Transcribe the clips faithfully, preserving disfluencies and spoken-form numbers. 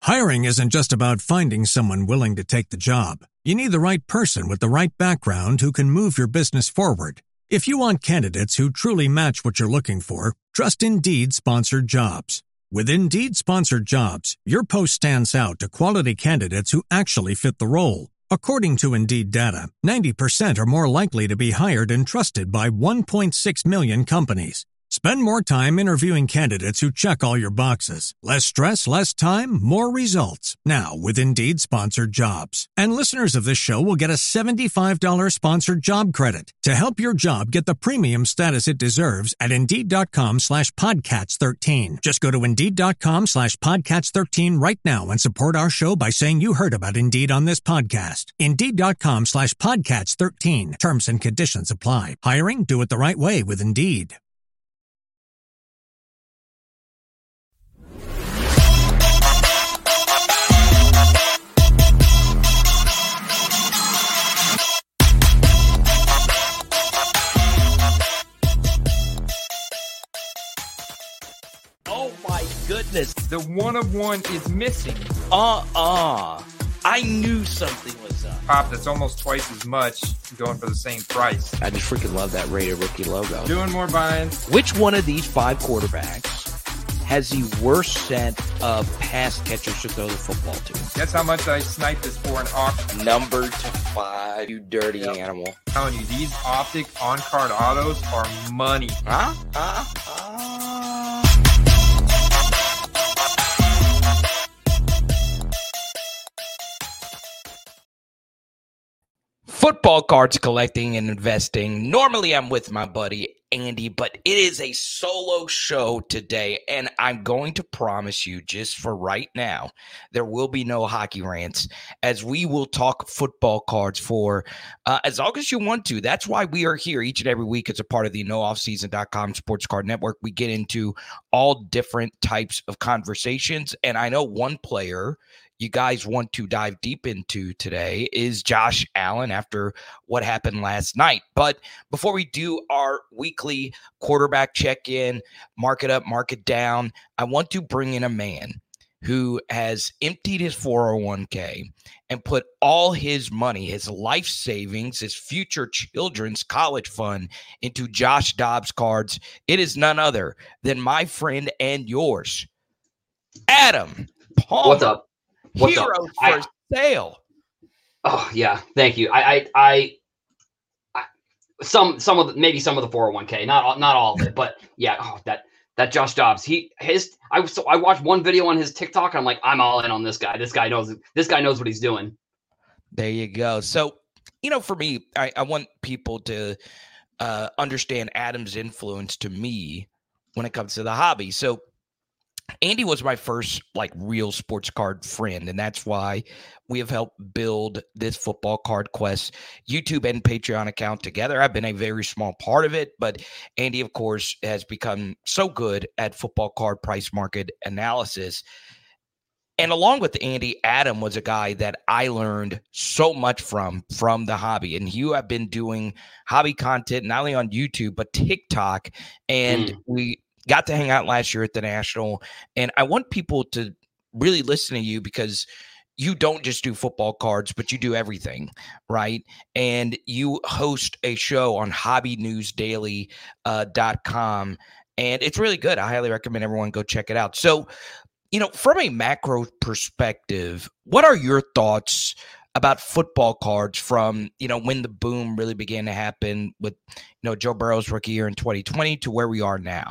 Hiring isn't just about finding someone willing to take the job. You need the right person with the right background who can move your business forward. If you want candidates who truly match what you're looking for, trust Indeed Sponsored Jobs. With Indeed Sponsored Jobs, your post stands out to quality candidates who actually fit the role. According to Indeed data, ninety percent are more likely to be hired and trusted by one point six million companies. Spend more time interviewing candidates who check all your boxes. Less stress, less time, more results. Now with Indeed Sponsored Jobs. And listeners of this show will get a seventy-five dollars sponsored job credit to help your job get the premium status it deserves at Indeed.com slash Podcats 13. Just go to Indeed.com slash Podcats 13 right now and support our show by saying you heard about Indeed on this podcast. Indeed.com slash Podcats 13. Terms and conditions apply. Hiring? Do it the right way with Indeed. Oh my goodness. The one of one is missing. Uh-uh. I knew something was up. Pop, that's almost twice as much going for the same price. I just freaking love that Raider rookie logo. Doing more buy-ins. Which one of these five quarterbacks has the worst set of pass catchers to throw the football to? Guess how much I sniped this for an auction? Number to five, you dirty Yep. animal. I'm telling you, these optic on-card autos are money. Huh? Huh? Huh? Football cards collecting and investing. Normally I'm with my buddy Andy, but it is a solo show today, and I'm going to promise you, just for right now, there will be no hockey rants, as we will talk football cards for uh, as long as you want to. That's why we are here each and every week as a part of the no off season dot com Sports Card Network. We get into all different types of conversations, and I know one player you guys want to dive deep into today is Josh Allen after what happened last night. But before we do our weekly quarterback check-in, mark it up, mark it down, I want to bring in a man who has emptied his four oh one k and put all his money, his life savings, his future children's college fund into Josh Dobbs cards. It is none other than my friend and yours, Adam Palmer. What's up? What's Heroes up? for I, sale. Oh yeah, thank you. I, I, I, I, some, some of the, maybe some of the four oh one k, not all, not all of it, but yeah. Oh, that that Josh Dobbs. He his. I so I watched one video on his TikTok, and I'm like, I'm all in on this guy. This guy knows. This guy knows what he's doing. There you go. So, you know, for me, I, I want people to uh, understand Adam's influence to me when it comes to the hobby. So, Andy was my first like real sports card friend, and that's why we have helped build this Football Card Quest YouTube and Patreon account together. I've been a very small part of it, but Andy, of course, has become so good at football card price market analysis. And along with Andy, Adam was a guy that I learned so much from, from the hobby. And you have been doing hobby content, not only on YouTube, but TikTok. And mm. we got to hang out last year at the National, and I want people to really listen to you because you don't just do football cards, but you do everything, right? And you host a show on hobby news daily dot com, and it's really good. I highly recommend everyone go check it out. So, you know, from a macro perspective, what are your thoughts about football cards from, you know, when the boom really began to happen with, you know, Joe Burrow's rookie year in twenty twenty to where we are now?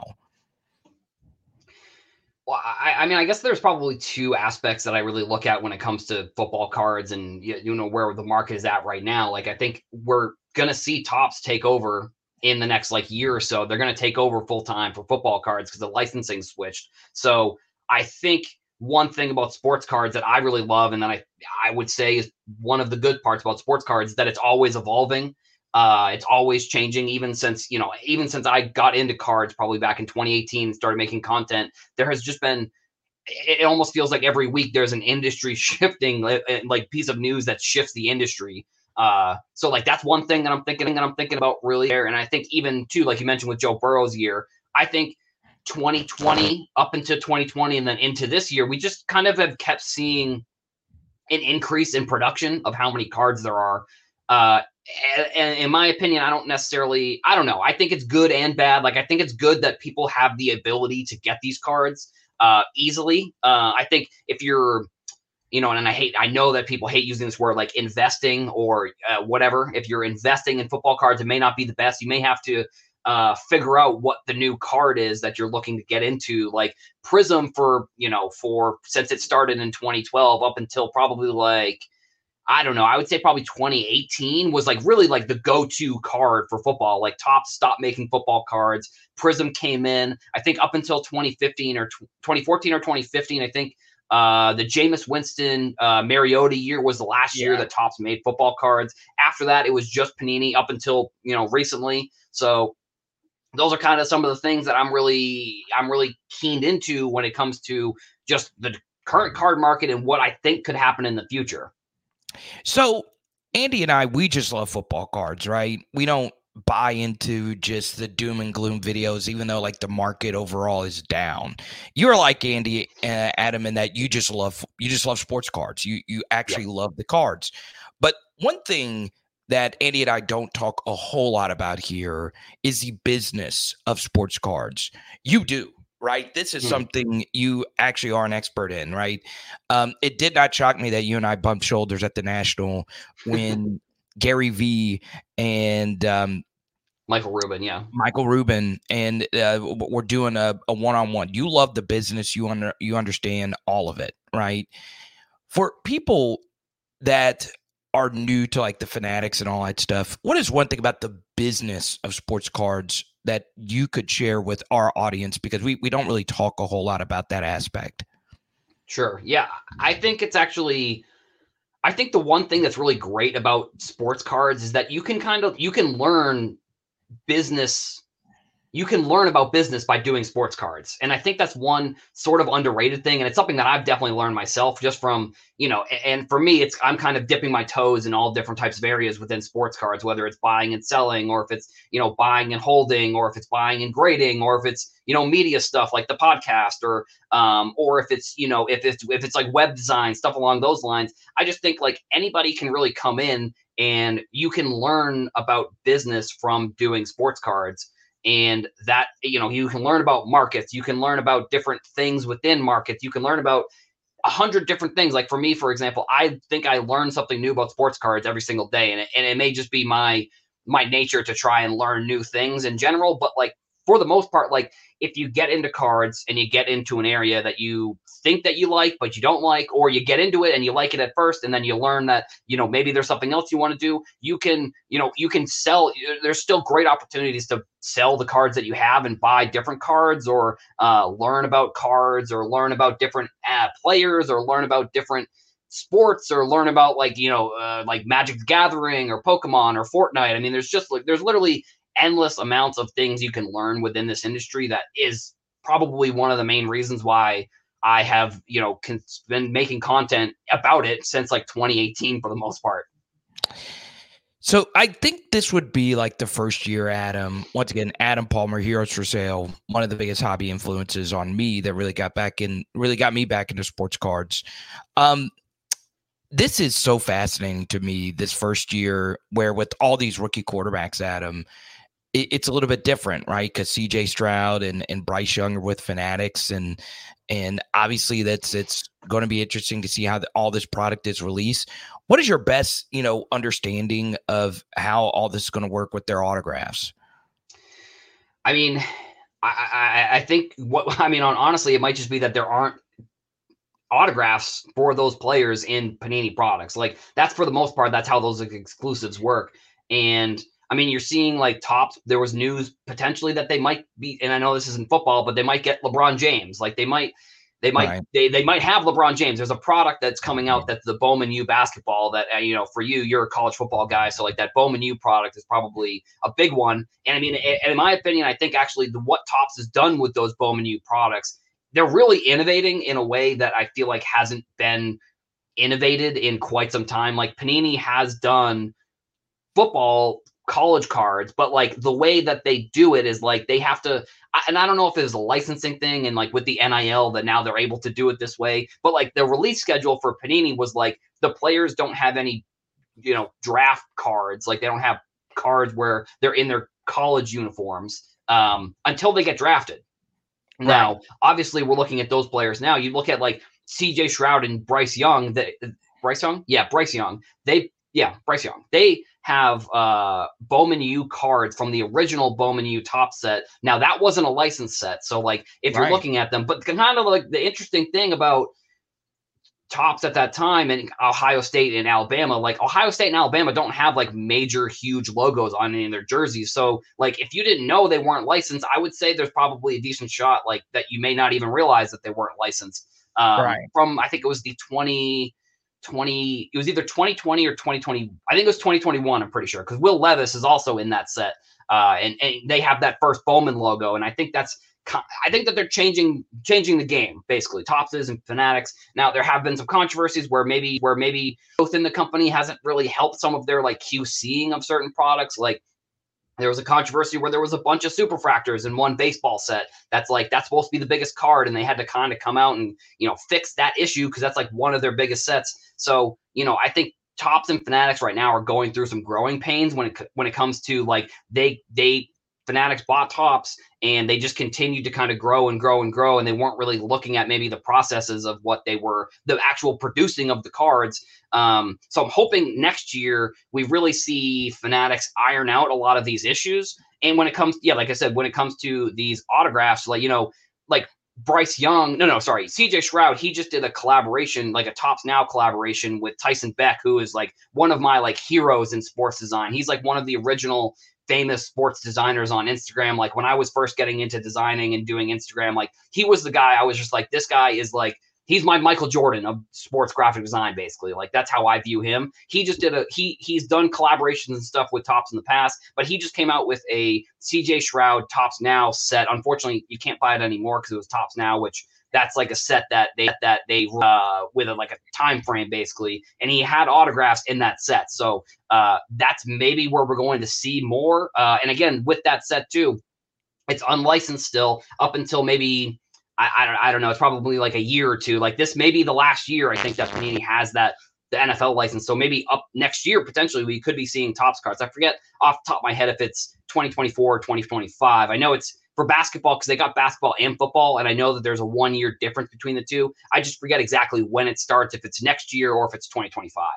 Well, I, I mean, I guess there's probably two aspects that I really look at when it comes to football cards and, you, you know, where the market is at right now. Like, I think we're going to see Topps take over in the next like year or so. They're going to take over full time for football cards because the licensing switched. So I think one thing about sports cards that I really love, and that I, I would say is one of the good parts about sports cards, is that it's always evolving. Uh, it's always changing, even since, you know, even since I got into cards probably back in twenty eighteen and started making content, there has just been, it, it almost feels like every week there's an industry shifting, like, like piece of news that shifts the industry. Uh, so like, that's one thing that I'm thinking, that I'm thinking about really there. And I think even too, like you mentioned with Joe Burrow's year, I think twenty twenty up into twenty twenty and then into this year, we just kind of have kept seeing an increase in production of how many cards there are. Uh, and, and in my opinion, I don't necessarily, I don't know. I think it's good and bad. Like, I think it's good that people have the ability to get these cards uh, easily. Uh, I think if you're, you know, and I hate, I know that people hate using this word like investing or uh, whatever. If you're investing in football cards, it may not be the best. You may have to uh, figure out what the new card is that you're looking to get into. Like Prism for, you know, for, since it started in twenty twelve up until probably like, I don't know, I would say probably twenty eighteen was like really like the go-to card for football. Like Topps stopped making football cards. Prism came in, I think up until twenty fifteen or twenty fourteen or twenty fifteen, I think uh, the Jameis Winston uh, Mariota year was the last yeah. year that Topps made football cards. After that, it was just Panini up until, you know, recently. So those are kind of some of the things that I'm really, I'm really keened into when it comes to just the current card market and what I think could happen in the future. So Andy and I, we just love football cards, right? We don't buy into just the doom and gloom videos, even though like the market overall is down. You're like Andy, uh, Adam, in that you just love, you just love sports cards. You, you actually yeah. love the cards. But one thing that Andy and I don't talk a whole lot about here is the business of sports cards. You do. Right. This is something you actually are an expert in, right? Um, it did not shock me that you and I bumped shoulders at the National when Gary V and um, Michael Rubin, yeah, Michael Rubin, and uh, we're doing a, a one-on-one. You love the business. You under you understand all of it, right? For people that are new to like the Fanatics and all that stuff, what is one thing about the business of sports cards that you could share with our audience? Because we, we don't really talk a whole lot about that aspect. Sure. Yeah. I think it's actually, I think the one thing that's really great about sports cards is that you can kind of, you can learn business. You can learn about business by doing sports cards. And I think that's one sort of underrated thing. And it's something that I've definitely learned myself just from, you know, and for me, it's, I'm kind of dipping my toes in all different types of areas within sports cards, whether it's buying and selling, or if it's, you know, buying and holding, or if it's buying and grading, or if it's, you know, media stuff like the podcast, or, um, or if it's, you know, if it's, if it's like web design, stuff along those lines. I just think like anybody can really come in and you can learn about business from doing sports cards. And that, you know, you can learn about markets, you can learn about different things within markets, you can learn about a hundred different things. Like for me, for example, I think I learn something new about sports cards every single day. And it, and it may just be my, my nature to try and learn new things in general. But like, for the most part, like if you get into cards and you get into an area that you think that you like, but you don't like, or you get into it and you like it at first, and then you learn that, you know, maybe there's something else you want to do, you can, you know, you can sell. There's still great opportunities to sell the cards that you have and buy different cards, or uh, learn about cards, or learn about different uh, players, or learn about different sports, or learn about like, you know, uh, like Magic the Gathering or Pokemon or Fortnite. I mean, there's just like, there's literally endless amounts of things you can learn within this industry. That is probably one of the main reasons why I have, you know, con- been making content about it since like twenty eighteen for the most part. So I think this would be like the first year, Adam, once again, Adam Palmer, Heroes for Sale, one of the biggest hobby influences on me that really got back in, really got me back into sports cards. Um, this is so fascinating to me, this first year, where with all these rookie quarterbacks, Adam, it's a little bit different, right? Because C J Stroud and, and Bryce Young are with Fanatics, and and obviously that's it's going to be interesting to see how the, all this product is released. What is your best, you know, understanding of how all this is going to work with their autographs? I mean, I, I I think what I mean on honestly, it might just be that there aren't autographs for those players in Panini products. Like that's for the most part, that's how those exclusives work. And I mean, you're seeing like Topps. There was news potentially that they might be, and I know this isn't football, but they might get LeBron James. Like they might, they might, right. they they might have LeBron James. There's a product that's coming out that's the Bowman U basketball. That uh, you know, for you, you're a college football guy, so like that Bowman U product is probably a big one. And I mean, and in my opinion, I think actually the what Topps has done with those Bowman U products, they're really innovating in a way that I feel like hasn't been innovated in quite some time. Like Panini has done football college cards, but like the way that they do it is like they have to, and I don't know if it's a licensing thing and like with the N I L that now they're able to do it this way, but like the release schedule for Panini was like the players don't have any, you know, draft cards. Like they don't have cards where they're in their college uniforms um, until they get drafted. Right. Now, obviously, we're looking at those players now. You look at like C J Stroud and Bryce Young. That Bryce Young, yeah, Bryce Young. They, yeah, Bryce Young. They have uh, Bowman U cards from the original Bowman U top set. Now, that wasn't a licensed set, so like if right. you're looking at them, but kind of like the interesting thing about Tops at that time in Ohio State and Alabama, like Ohio State and Alabama don't have like major huge logos on any of their jerseys. So like if you didn't know they weren't licensed, I would say there's probably a decent shot like that you may not even realize that they weren't licensed. Um, right. From I think it was the twenty twenty, it was either twenty twenty or twenty twenty. I think it was twenty twenty-one. I'm pretty sure because Will Levis is also in that set, uh, and and they have that first Bowman logo, and I think that's. I think that they're changing changing the game, basically. Topps and Fanatics. Now, there have been some controversies where maybe where maybe both in the company hasn't really helped some of their like QCing of certain products. Like there was a controversy where there was a bunch of superfractors in one baseball set. That's like that's supposed to be the biggest card, and they had to kind of come out and you know fix that issue because that's like one of their biggest sets. So you know, I think Topps and Fanatics right now are going through some growing pains when it when it comes to like they they. Fanatics bought Topps and they just continued to kind of grow and grow and grow. And they weren't really looking at maybe the processes of what they were, the actual producing of the cards. Um, so I'm hoping next year we really see Fanatics iron out a lot of these issues. And when it comes, yeah, like I said, when it comes to these autographs, like, you know, like Bryce Young, no, no, sorry, C J Stroud, he just did a collaboration, like a Topps Now collaboration with Tyson Beck, who is like one of my like heroes in sports design. He's like one of the original famous sports designers on Instagram. Like when I was first getting into designing and doing Instagram, like he was the guy I was just like, this guy is like, he's my Michael Jordan of sports graphic design, basically. Like that's how I view him. He just did a, he he's done collaborations and stuff with Topps in the past, but he just came out with a C J Stroud Topps Now set. Unfortunately, you can't buy it anymore because it was Topps Now, which that's like a set that they that they uh with a, like a time frame basically, and he had autographs in that set. So uh that's maybe where we're going to see more. Uh and again, with that set too, it's unlicensed still up until maybe I I don't, I don't know, it's probably like a year or two. Like this may be the last year I think that Panini has that the N F L license. So maybe up next year potentially we could be seeing Topps cards. I forget off the top of my head if it's twenty twenty-four or twenty twenty-five. I know it's for basketball because they got basketball and football, and I know that there's a one-year difference between the two. I just forget exactly when it starts, if it's next year or if it's twenty twenty-five.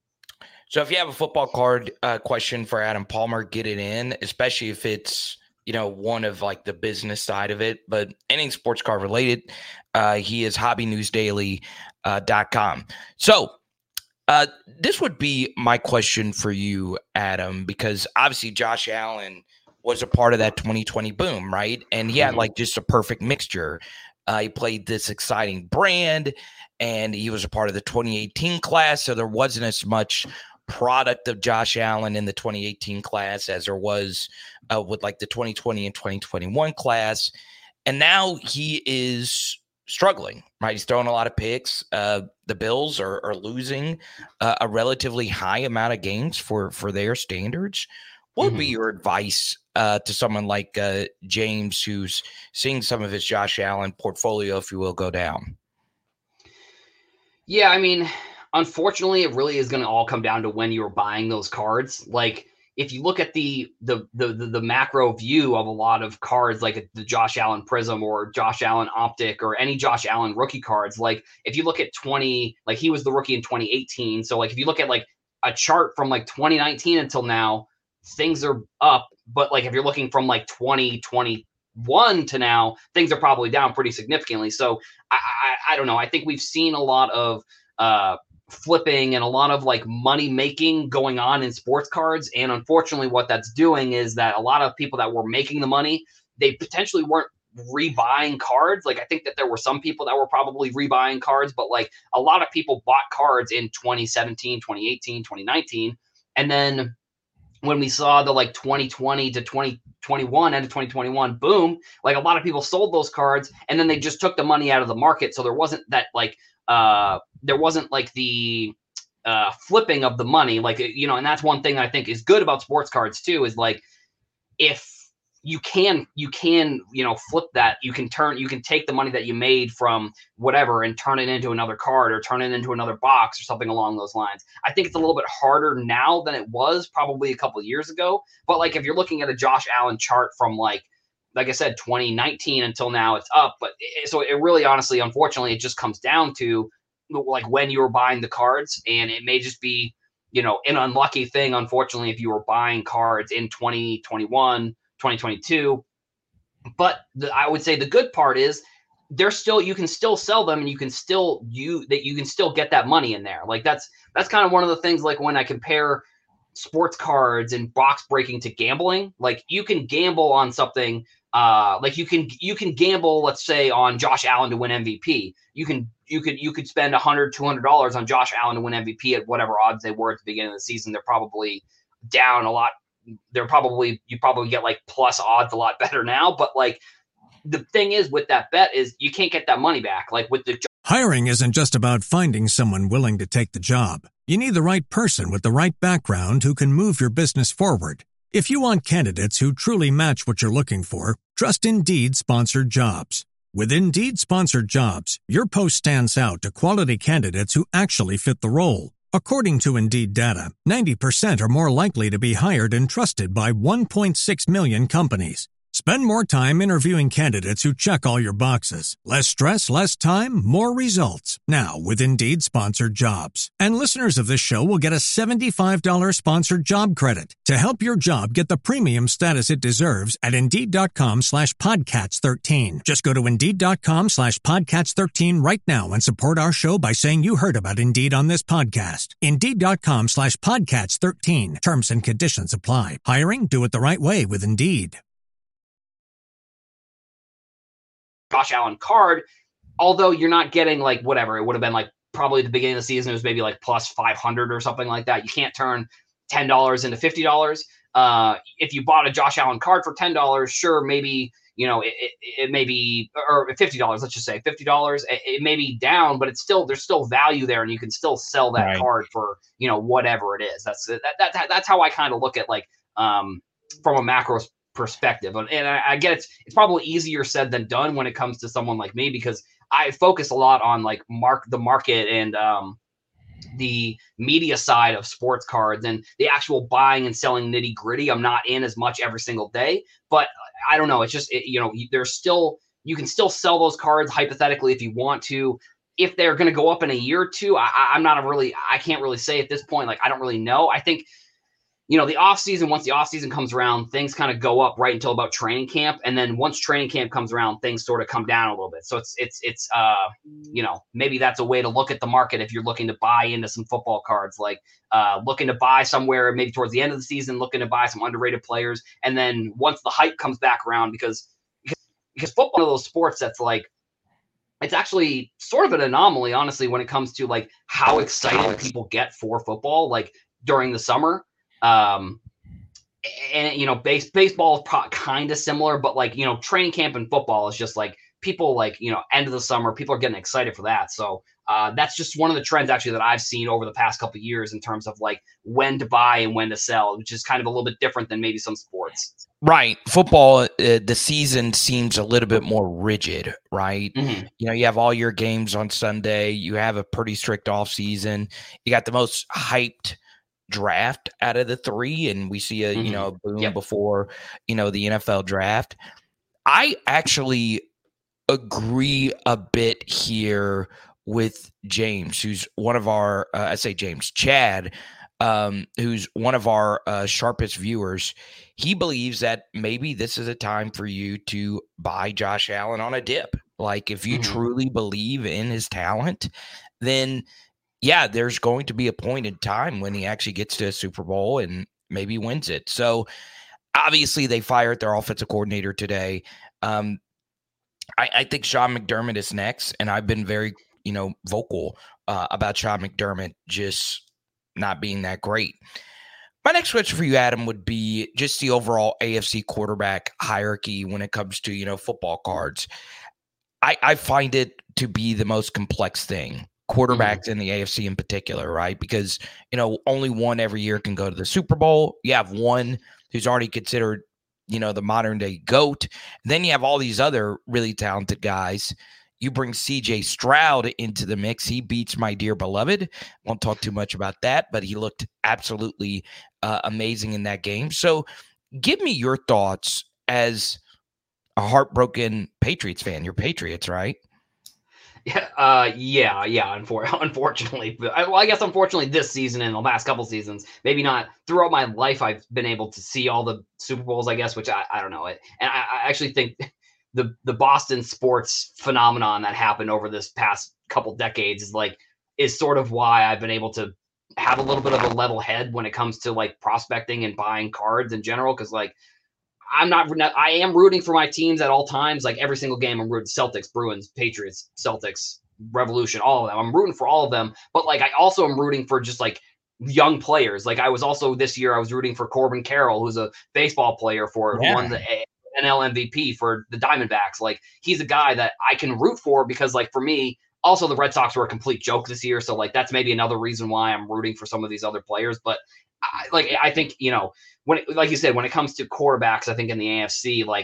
So if you have a football card uh, question for Adam Palmer, get it in, especially if it's, you know, one of like the business side of it. But anything sports card related, uh, he is hobby news daily dot com. So uh, this would be my question for you, Adam, because obviously Josh Allen was a part of that twenty twenty boom, right? And he had like just a perfect mixture. Uh, he played this exciting brand, and he was a part of the twenty eighteen class, so there wasn't as much product of Josh Allen in the twenty eighteen class as there was uh, with like the twenty twenty and twenty twenty-one class. And now he is struggling, right? He's throwing a lot of picks. Uh, the Bills are, are losing uh, a relatively high amount of games for, for their standards. What would mm-hmm. be your advice uh, to someone like uh, James, who's seeing some of his Josh Allen portfolio, if you will, go down? Yeah, I mean, unfortunately, it really is going to all come down to when you're buying those cards. Like, if you look at the, the the the the macro view of a lot of cards, like the Josh Allen Prism or Josh Allen Optic or any Josh Allen rookie cards, like if you look at twenty, like he was the rookie in twenty eighteen. So like if you look at like a chart from like twenty nineteen until now, things are up. But like if you're looking from like twenty twenty-one to now, things are probably down pretty significantly. So I I, I don't know. I think we've seen a lot of uh flipping and a lot of like money making going on in sports cards. And unfortunately, what that's doing is that a lot of people that were making the money, they potentially weren't rebuying cards. Like I think that there were some people that were probably rebuying cards, but like a lot of people bought cards in twenty seventeen, twenty eighteen, twenty nineteen. And then when we saw the like twenty twenty to twenty twenty-one, end of twenty twenty-one, boom, like a lot of people sold those cards and then they just took the money out of the market. So there wasn't that like, uh, there wasn't like the, uh, flipping of the money. Like, you know, and that's one thing I think is good about sports cards too, is like, if you can, you can, you know, flip that, you can turn, you can take the money that you made from whatever and turn it into another card or turn it into another box or something along those lines. I think it's a little bit harder now than it was probably a couple of years ago. But like, if you're looking at a Josh Allen chart from like, like I said, twenty nineteen until now, it's up. But it, so it really, honestly, unfortunately, it just comes down to like when you were buying the cards, and it may just be, you know, an unlucky thing, unfortunately, if you were buying cards in twenty twenty-one, twenty twenty-two. But the, I would say the good part is they're still, you can still sell them, and you can still, you that you can still get that money in there. Like that's, that's kind of one of the things, like when I compare sports cards and box breaking to gambling, like you can gamble on something, uh, like you can, you can gamble, let's say, on Josh Allen to win M V P. You can, you could, you could spend a hundred, two hundred dollars on Josh Allen to win M V P at whatever odds they were at the beginning of the season. They're probably down a lot. They're probably, you probably get like plus odds a lot better now. But like the thing is with that bet is you can't get that money back. Like with the Hiring isn't just about finding someone willing to take the job. You need the right person with the right background who can move your business forward. If you want candidates who truly match what you're looking for, trust Indeed sponsored jobs. With Indeed sponsored jobs, your post stands out to quality candidates who actually fit the role. According to Indeed data, ninety percent are more likely to be hired and trusted by one point six million companies. Spend more time interviewing candidates who check all your boxes. Less stress, less time, more results. Now with Indeed sponsored jobs. And listeners of this show will get a seventy-five dollars sponsored job credit to help your job get the premium status it deserves at Indeed.com slash Podcats 13. Just go to Indeed.com slash Podcats 13 right now and support our show by saying you heard about Indeed on this podcast. Indeed.com slash Podcats 13. Terms and conditions apply. Hiring? Do it the right way with Indeed. Josh Allen card, although you're not getting like whatever, it would have been like probably at the beginning of the season, it was maybe like plus five hundred or something like that. You can't turn ten dollars into fifty dollars. Uh, if you bought a Josh Allen card for ten dollars, sure, maybe, you know, it, it, it may be, or fifty dollars, let's just say fifty dollars. It, it may be down, but it's still, there's still value there, and you can still sell that Right. card for, you know, whatever it is. That's, that, that, that's how I kind of look at like, um, from a macro perspective. And I, I get it's it's probably easier said than done when it comes to someone like me, because I focus a lot on like mark the market and um the media side of sports cards, and the actual buying and selling nitty gritty I'm not in as much every single day. But I don't know, it's just it, you know, there's still, you can still sell those cards hypothetically if you want to. If they're going to go up in a year or two, I, I'm not a really, I can't really say at this point. Like, I don't really know. I think, you know, the off season, once the off season comes around, things kind of go up right until about training camp. And then once training camp comes around, things sort of come down a little bit. So it's, it's, it's, uh, you know, maybe that's a way to look at the market. If you're looking to buy into some football cards, like, uh, looking to buy somewhere, maybe towards the end of the season, looking to buy some underrated players. And then once the hype comes back around, because, because, because football is one of those sports that's like, it's actually sort of an anomaly, honestly, when it comes to like how excited people get for football, like during the summer. Um, and you know, base baseball is pro- kind of similar, but like, you know, training camp and football is just like people like, you know, end of the summer, people are getting excited for that. So, uh, that's just one of the trends actually that I've seen over the past couple of years in terms of like when to buy and when to sell, which is kind of a little bit different than maybe some sports. Right. Football, uh, the season seems a little bit more rigid, right? Mm-hmm. You know, you have all your games on Sunday. You have a pretty strict off season. You got the most hyped draft out of the three, and we see a, mm-hmm. you know, a boom yep. before, you know, the N F L draft. I actually agree a bit here with James, who's one of our, uh, I say James, Chad, um, who's one of our uh, sharpest viewers. He believes that maybe this is a time for you to buy Josh Allen on a dip. Like if you mm-hmm. truly believe in his talent, then yeah, there's going to be a point in time when he actually gets to a Super Bowl and maybe wins it. So obviously they fired their offensive coordinator today. Um, I, I think Sean McDermott is next, and I've been very, you know, vocal uh, about Sean McDermott just not being that great. My next question for you, Adam, would be just the overall A F C quarterback hierarchy when it comes to, you know, football cards. I, I find it to be the most complex thing. quarterbacks mm-hmm. in the A F C in particular, right? Because, you know, only one every year can go to the Super Bowl. You have one who's already considered, you know, the modern day GOAT. Then you have all these other really talented guys. You bring C J Stroud into the mix. He beats my dear beloved. Won't talk too much about that, but he looked absolutely uh, amazing in that game. So give me your thoughts as a heartbroken Patriots fan. You're Patriots, right? Yeah, uh, yeah, yeah. Unfor- unfortunately, I, well, I guess unfortunately this season and the last couple seasons, maybe not throughout my life. I've been able to see all the Super Bowls, I guess, which I, I don't know. And I, I actually think the the Boston sports phenomenon that happened over this past couple decades is like is sort of why I've been able to have a little bit of a level head when it comes to like prospecting and buying cards in general. Because like I'm not, I am rooting for my teams at all times. Like every single game, I'm rooting Celtics, Bruins, Patriots, Celtics, Revolution, all of them. I'm rooting for all of them. But like I also am rooting for just like young players. Like I was also this year, I was rooting for Corbin Carroll, who's a baseball player for yeah. who won the N L M V P for the Diamondbacks. Like he's a guy that I can root for because like for me, also the Red Sox were a complete joke this year. So like that's maybe another reason why I'm rooting for some of these other players. But I, like I think, you know, when it, like you said, when it comes to quarterbacks, I think in the A F C, like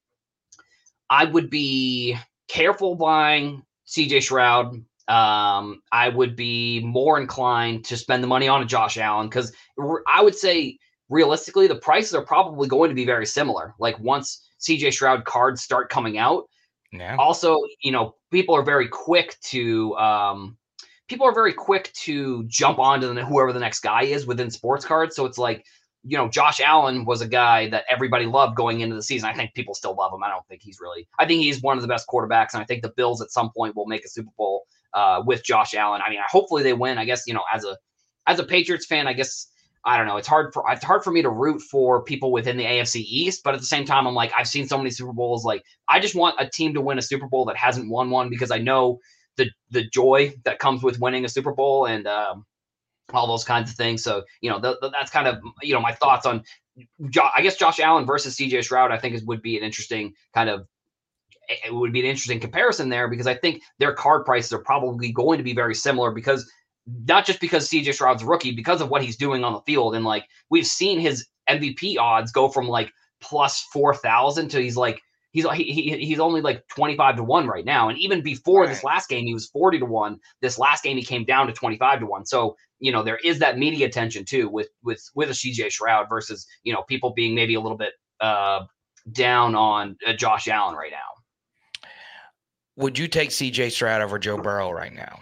I would be careful buying C J Stroud. Um, I would be more inclined to spend the money on a Josh Allen because I would say realistically, the prices are probably going to be very similar. Like once C J Stroud cards start coming out. Yeah. Also, you know, people are very quick to um, people are very quick to jump onto the, whoever the next guy is within sports cards. So it's like, you know, Josh Allen was a guy that everybody loved going into the season. I think people still love him. I don't think he's really, I think he's one of the best quarterbacks. And I think the Bills at some point will make a Super Bowl uh, with Josh Allen. I mean, hopefully they win. I guess, you know, as a, as a Patriots fan, I guess, I don't know. It's hard for, it's hard for me to root for people within the A F C East, but at the same time, I'm like, I've seen so many Super Bowls. Like I just want a team to win a Super Bowl that hasn't won one because I know the, the joy that comes with winning a Super Bowl and, um, all those kinds of things. So, you know, th- th- that's kind of, you know, my thoughts on, jo- I guess Josh Allen versus C J Stroud, I think is, would be an interesting kind of, it would be an interesting comparison there because I think their card prices are probably going to be very similar because not just because C J Stroud's a rookie, because of what he's doing on the field. And like, we've seen his M V P odds go from like plus four thousand to he's like, He's he, he's only like twenty-five to one right now. And even before right. this last game, he was forty to one. This last game, he came down to twenty-five to one. So, you know, there is that media attention too with with with a C J Stroud versus, you know, people being maybe a little bit uh, down on uh, Josh Allen right now. Would you take C J Stroud over Joe Burrow right now?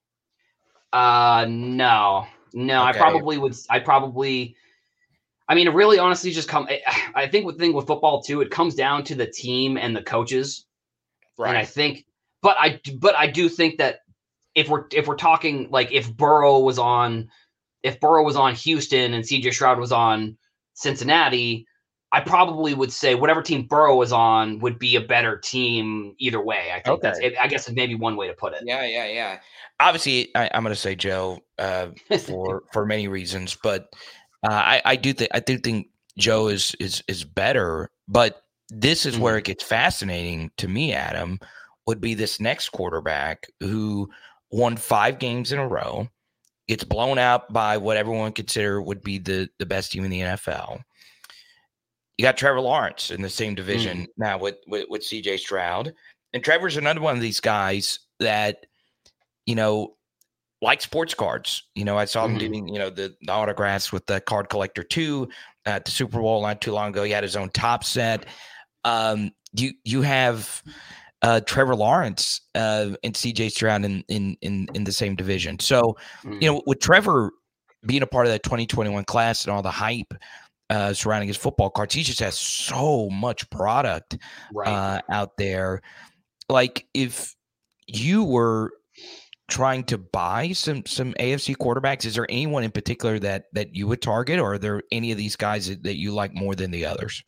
Uh, no, no, okay. I probably would. I probably. I mean, it really honestly just come. I think with thing with football too, it comes down to the team and the coaches. Right. And I think, but I, but I do think that if we're if we're talking like if Burrow was on, if Burrow was on Houston and C J Stroud was on Cincinnati, I probably would say whatever team Burrow was on would be a better team either way. I think okay. that's. It, I guess it's maybe one way to put it. Yeah, yeah, yeah. Obviously, I, I'm going to say Joe uh, for for many reasons, but. Uh, I, I do think I do think Joe is is is better, but this is mm-hmm. where it gets fascinating to me. Adam would be this next quarterback who won five games in a row, gets blown out by what everyone consider would be the the best team in the N F L. You got Trevor Lawrence in the same division mm-hmm. now with, with with C J Stroud, and Trevor's another one of these guys that you know. Like sports cards, you know, I saw him mm-hmm. doing, you know, the, the autographs with the Card Collector two at the Super Bowl not too long ago. He had his own top set. Um, you you have uh, Trevor Lawrence uh, and C J Stroud in in in, in the same division. So, mm-hmm. you know, with Trevor being a part of that twenty twenty-one class and all the hype uh, surrounding his football cards, he just has so much product right. uh, out there. Like if you were trying to buy some some A F C quarterbacks, is there anyone in particular that that you would target, or are there any of these guys that, that you like more than the others?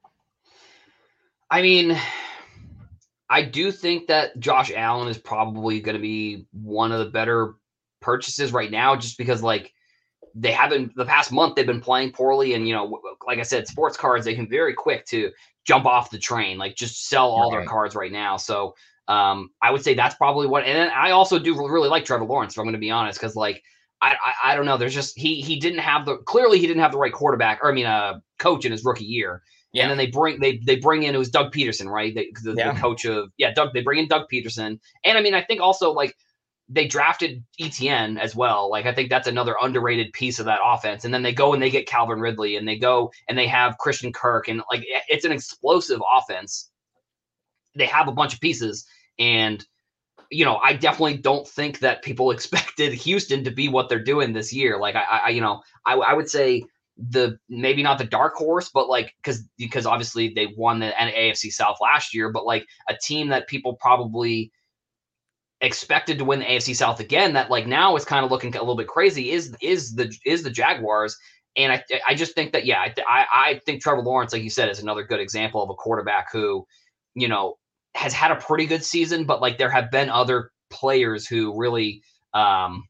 I mean, I do think that Josh Allen is probably going to be one of the better purchases right now, just because like they haven't the past month they've been playing poorly, and you know, like I said, sports cards they can be very quick to jump off the train, like just sell all right. their cards right now. So. um, I would say that's probably what. And then I also do really like Trevor Lawrence, if I'm going to be honest, because like I, I I don't know, there's just he he didn't have the clearly he didn't have the right quarterback or I mean uh coach in his rookie year. Yeah. And then they bring they they bring in it was Doug Peterson, right? They, the, yeah. the coach of yeah Doug. They bring in Doug Peterson, and I mean I think also like they drafted E T N as well. Like I think that's another underrated piece of that offense. And then they go and they get Calvin Ridley, and they go and they have Christian Kirk, and like it's an explosive offense. They have a bunch of pieces. And, you know, I definitely don't think that people expected Houston to be what they're doing this year. Like, I, I you know, I, I would say the maybe not the dark horse, but like because because obviously they won the A F C South last year, but like a team that people probably expected to win the A F C South again, that like now is kind of looking a little bit crazy is is the is the Jaguars. And I I just think that yeah, I I think Trevor Lawrence, like you said, is another good example of a quarterback who, you know, has had a pretty good season, but like there have been other players who really um,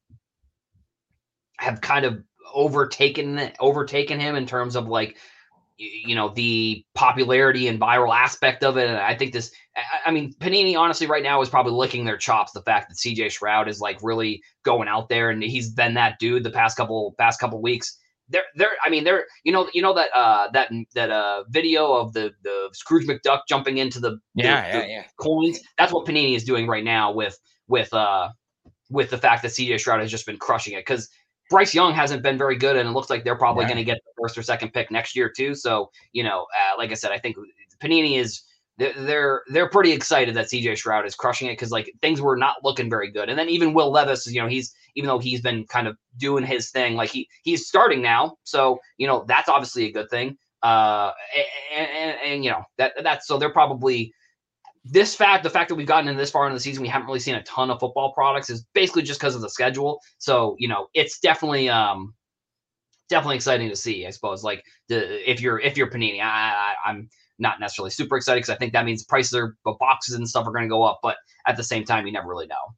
have kind of overtaken overtaken him in terms of like, you know, the popularity and viral aspect of it. And I think this, I mean, Panini honestly right now is probably licking their chops. The fact that C J Stroud is like really going out there and he's been that dude the past couple past couple weeks. They're, they're, I mean, they're, you know, you know that, uh, that, that, uh, video of the, the Scrooge McDuck jumping into the, yeah, the, yeah, the yeah. coins. That's what Panini is doing right now with, with, uh, with the fact that C J Stroud has just been crushing it. Cause Bryce Young hasn't been very good, and it looks like they're probably yeah. going to get the first or second pick next year too. So, you know, uh, like I said, I think Panini is, they're, they're, they're pretty excited that C J Stroud is crushing it. Cause like things were not looking very good. And then even Will Levis, you know, he's, even though he's been kind of doing his thing, like he he's starting now. So, you know, that's obviously a good thing. Uh, and, and, and you know, that that's, so they're probably this fact, the fact that we've gotten in this far into the season, we haven't really seen a ton of football products is basically just because of the schedule. So, you know, it's definitely, um, definitely exciting to see, I suppose, like the, if you're, if you're Panini, I, I I'm not necessarily super excited because I think that means prices are, boxes and stuff are going to go up, but at the same time, you never really know.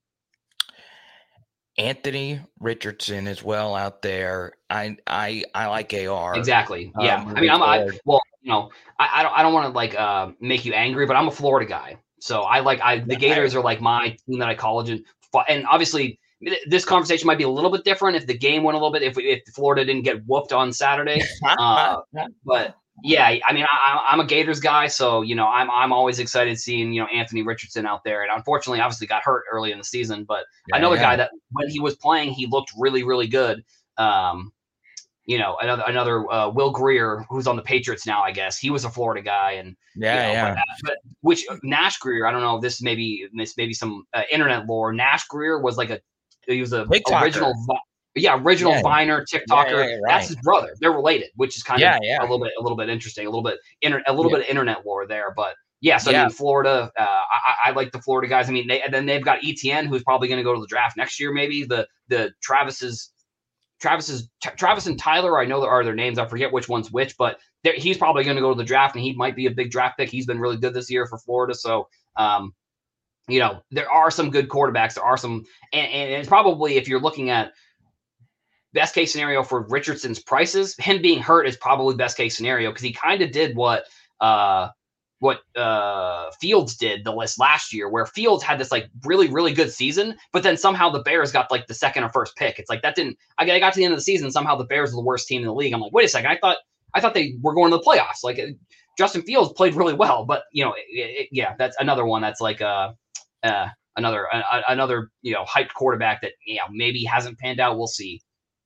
Anthony Richardson as well out there. I I I like A R. Exactly. Yeah. Um, I mean, I'm I, well, you know, I, I don't I don't want to like uh, make you angry, but I'm a Florida guy, so I like I the Gators are like my team that I college and and obviously this conversation might be a little bit different if the game went a little bit if if Florida didn't get whooped on Saturday, uh, but. Yeah, I mean, I, I'm a Gators guy, so you know, I'm I'm always excited seeing you know Anthony Richardson out there, and unfortunately, obviously, got hurt early in the season. But yeah, another yeah. guy that when he was playing, he looked really, really good. Um, you know, another another uh, Will Greer, who's on the Patriots now, I guess he was a Florida guy, and yeah, you know, yeah. But, but which Nash Greer, I don't know, if this maybe this maybe some uh, internet lore. Nash Greer was like a he was a TikToker. original. Yeah, original yeah. Viner, TikToker. Yeah, yeah, yeah, right. That's his brother. They're related, which is kind yeah, of yeah. a little bit, a little bit interesting, a little bit, inter- a little yeah. bit of internet lore there. But yeah, so yeah. I mean, Florida. Uh, I, I like the Florida guys. I mean, they, and then they've got E T N, who's probably going to go to the draft next year. Maybe the the Travis's, Travis's, T- Travis and Tyler. I know there are their names. I forget which one's which, but he's probably going to go to the draft, and he might be a big draft pick. He's been really good this year for Florida. So. Um, you know, there are some good quarterbacks. There are some, and, and it's probably if you're looking at. Best case scenario for Richardson's prices, him being hurt is probably best case scenario because he kind of did what uh, what uh, Fields did the list last year, where Fields had this like really really good season, but then somehow the Bears got like the second or first pick. It's like that didn't. I got to the end of the season, somehow the Bears were the worst team in the league. I'm like, wait a second, I thought I thought they were going to the playoffs. Like Justin Fields played really well, but you know, it, it, yeah, that's another one that's like uh, uh another uh, another you know hyped quarterback that yeah maybe hasn't panned out. We'll see.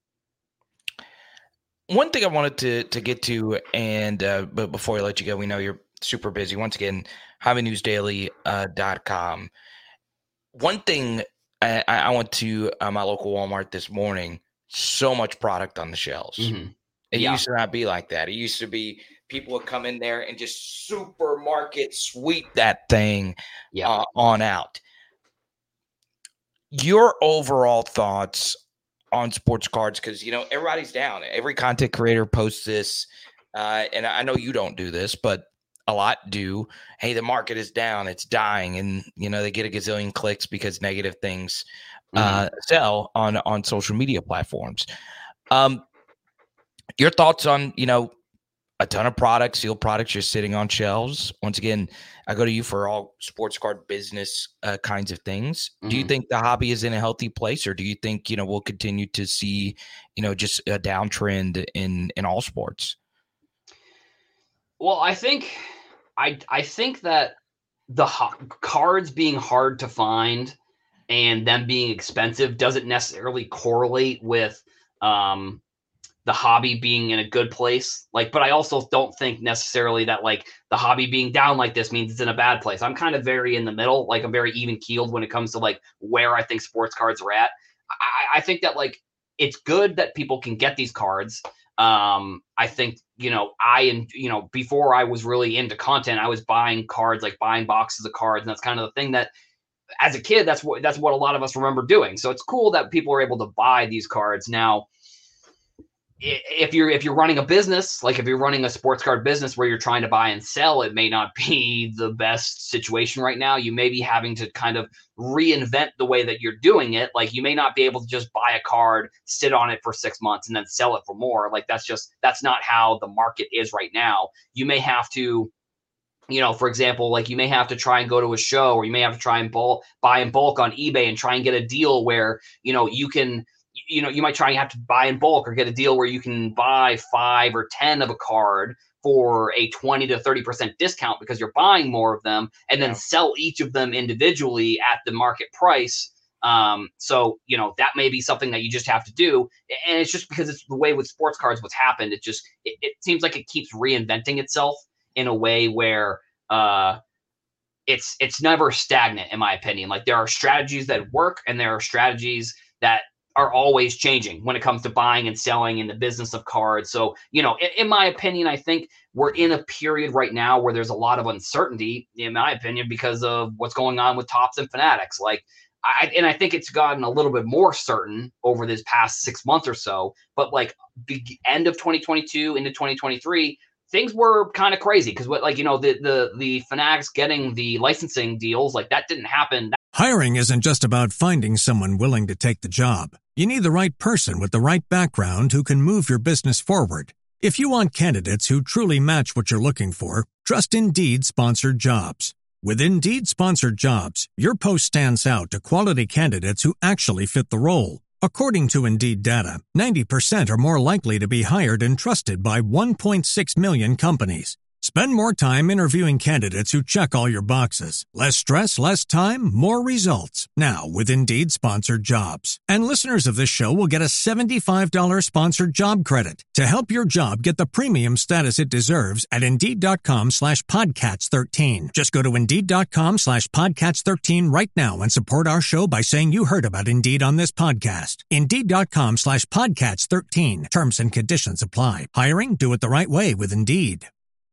One thing I wanted to to get to, and uh, but before I let you go, we know you're super busy. Once again, hobby news daily dot com. One thing I, I went to uh, my local Walmart this morning. So much product on the shelves. Mm-hmm. It yeah. used to not be like that. It used to be people would come in there and just supermarket sweep that thing yeah. uh, on out. Your overall thoughts on sports cards, because you know everybody's down. Every content creator posts this, uh, and I know you don't do this, but a lot do. Hey, the market is down; it's dying, and you know they get a gazillion clicks because negative things uh, mm-hmm. sell on on social media platforms. Um, your thoughts on you know a ton of products, sealed products just sitting on shelves. Once again, I go to you for all sports card business uh, kinds of things. Mm-hmm. Do you think the hobby is in a healthy place, or do you think, you know, we'll continue to see, you know, just a downtrend in, in all sports? Well, I think, I, I think that the ho- cards being hard to find and them being expensive doesn't necessarily correlate with, um, the hobby being in a good place. Like, but I also don't think necessarily that like the hobby being down like this means it's in a bad place. I'm kind of very in the middle. Like I'm very even keeled when it comes to like where I think sports cards are at. I, I think that like, it's good that people can get these cards. Um, I think, you know, I, and you know, before I was really into content, I was buying cards, like buying boxes of cards. And that's kind of the thing that as a kid, that's what, that's what a lot of us remember doing. So it's cool that people are able to buy these cards now. If you're if you're running a business, like if you're running a sports card business where you're trying to buy and sell, it may not be the best situation right now. You may be having to kind of reinvent the way that you're doing it. Like you may not be able to just buy a card, sit on it for six months and then sell it for more. Like that's just, that's not how the market is right now. You may have to, you know, for example, like you may have to try and go to a show, or you may have to try and bulk, buy in bulk on eBay and try and get a deal where, you know, you can, you know, you might try and have to buy in bulk or get a deal where you can buy five or ten of a card for a twenty to thirty percent discount because you're buying more of them, and then yeah. sell each of them individually at the market price. Um, so, you know, that may be something that you just have to do. And it's just because it's the way with sports cards, what's happened. It just, it, it seems like it keeps reinventing itself in a way where, uh, it's, it's never stagnant, in my opinion. Like there are strategies that work and there are strategies that are always changing when it comes to buying and selling in the business of cards. So, you know, in, in my opinion, I think we're in a period right now where there's a lot of uncertainty, in my opinion, because of what's going on with Topps and Fanatics. Like, I, and I think it's gotten a little bit more certain over this past six months or so, but like the end of twenty twenty-two into twenty twenty-three, things were kind of crazy. Cause what, like, you know, the, the, the Fanatics getting the licensing deals, like that didn't happen. Hiring isn't just about finding someone willing to take the job. You need the right person with the right background who can move your business forward. If you want candidates who truly match what you're looking for, trust Indeed sponsored jobs. With Indeed sponsored jobs, your post stands out to quality candidates who actually fit the role. According to Indeed data, ninety percent are more likely to be hired and trusted by one point six million companies. Spend more time interviewing candidates who check all your boxes. Less stress, less time, more results. Now with Indeed sponsored jobs. And listeners of this show will get a seventy-five dollars sponsored job credit to help your job get the premium status it deserves at Indeed.com slash Podcats 13. Just go to Indeed.com slash Podcats 13 right now and support our show by saying you heard about Indeed on this podcast. Indeed.com slash Podcats 13. Terms and conditions apply. Hiring? Do it the right way with Indeed.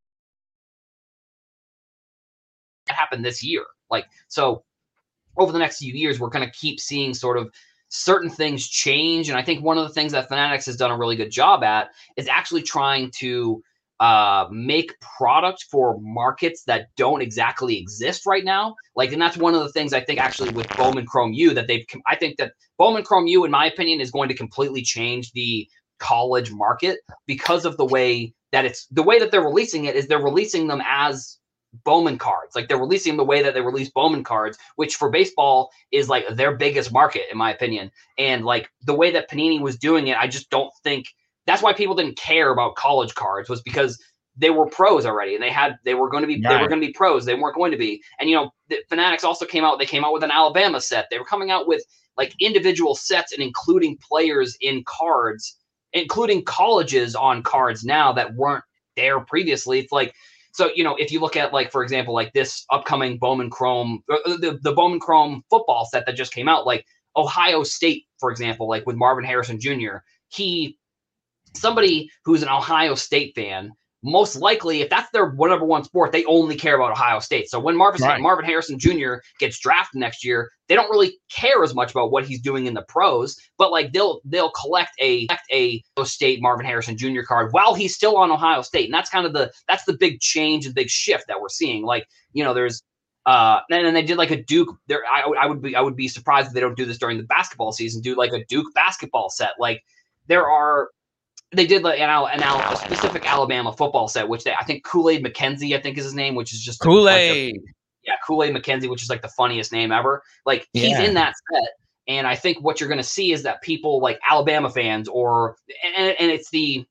Happen this year. Like, so over the next few years, we're going to keep seeing sort of certain things change. And I think one of the things that Fanatics has done a really good job at is actually trying to uh, make product for markets that don't exactly exist right now. Like, and that's one of the things I think actually with Bowman Chrome U that they've, I think that Bowman Chrome U, in my opinion, is going to completely change the college market because of the way that it's, the way that they're releasing it is they're releasing them as Bowman cards. Like they're releasing the way that they release Bowman cards, which for baseball is like their biggest market, in my opinion. And like the way that Panini was doing it, I just don't think that's why people didn't care about college cards, was because they were pros already and they had, they were going to be, right. they were going to be pros. They weren't going to be. And, you know, the Fanatics also came out, they came out with an Alabama set. They were coming out with like individual sets and including players in cards, including colleges on cards now that weren't there previously. It's like, so, you know, if you look at, like, for example, like this upcoming Bowman Chrome, or the, the Bowman Chrome football set that just came out, like Ohio State, for example, like with Marvin Harrison Junior, he, somebody who's an Ohio State fan, most likely, if that's their number one sport, they only care about Ohio State. So when Marvin, right. Marvin Harrison Junior gets drafted next year, they don't really care as much about what he's doing in the pros, but like they'll they'll collect a collect a Ohio State Marvin Harrison Junior card while he's still on Ohio State, and that's kind of the that's the big change and big shift that we're seeing. Like, you know, there's uh, and then they did like a Duke. There, I, I would be I would be surprised if they don't do this during the basketball season. Do like a Duke basketball set. Like there are. they did like an, an, an a specific Alabama football set, which they I think Kool-Aid McKenzie, I think is his name, which is just Kool-Aid. Like a, yeah, Kool-Aid McKenzie, which is like the funniest name ever. Like he's Yeah. in that set. And I think what you're going to see is that people like Alabama fans or and, and it's the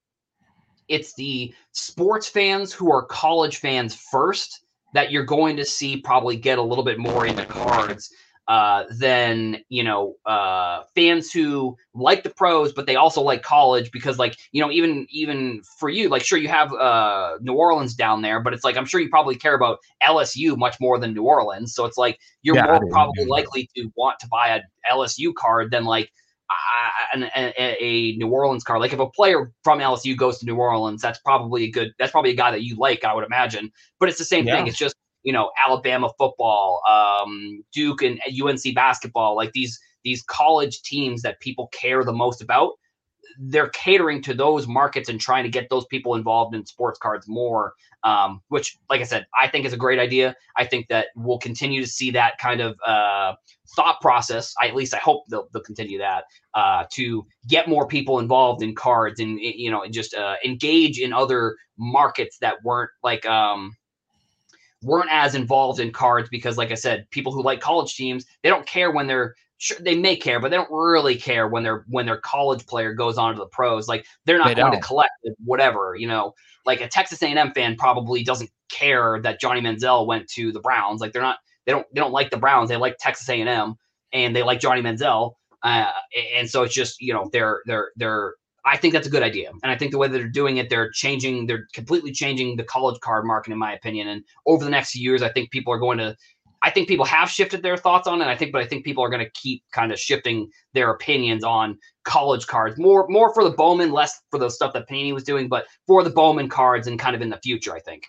it's the sports fans who are college fans first that you're going to see probably get a little bit more into cards uh, than, you know, uh, fans who like the pros, but they also like college because, like, you know, even even for you, like, sure, you have uh, New Orleans down there, but it's like I'm sure you probably care about L S U much more than New Orleans. So it's like you're Yeah, more do, probably yeah. likely to want to buy a L S U card than like a, a, a New Orleans card. Like if a player from L S U goes to New Orleans, that's probably a good, that's probably a guy that you like, I would imagine. But it's the same Yeah. thing. It's just, you know, Alabama football, um, Duke and U N C basketball, like these these college teams that people care the most about. They're catering to those markets and trying to get those people involved in sports cards more, um, which, like I said, I think is a great idea. I think that we'll continue to see that kind of uh, thought process. I, at least I hope they'll, they'll continue that uh, to get more people involved in cards and, you know, and just uh, engage in other markets that weren't like um, weren't as involved in cards because, like I said, people who like college teams, they don't care when they're Sure, they may care, but they don't really care when their when their college player goes on to the pros. Like they're not They going don't. to collect it, whatever, you know. Like a Texas A and M fan probably doesn't care that Johnny Manziel went to the Browns. Like they're not, they don't, they don't like the Browns. They like Texas A and M, and they like Johnny Manziel. Uh, and so it's just, you know, they're they're they're. I think that's a good idea, and I think the way that they're doing it, they're changing, they're completely changing the college card market, in my opinion. And over the next few years, I think people are going to. I think people have shifted their thoughts on it. I think, but I think people are going to keep kind of shifting their opinions on college cards more, more for the Bowman, less for the stuff that Panini was doing, but for the Bowman cards and kind of in the future, I think.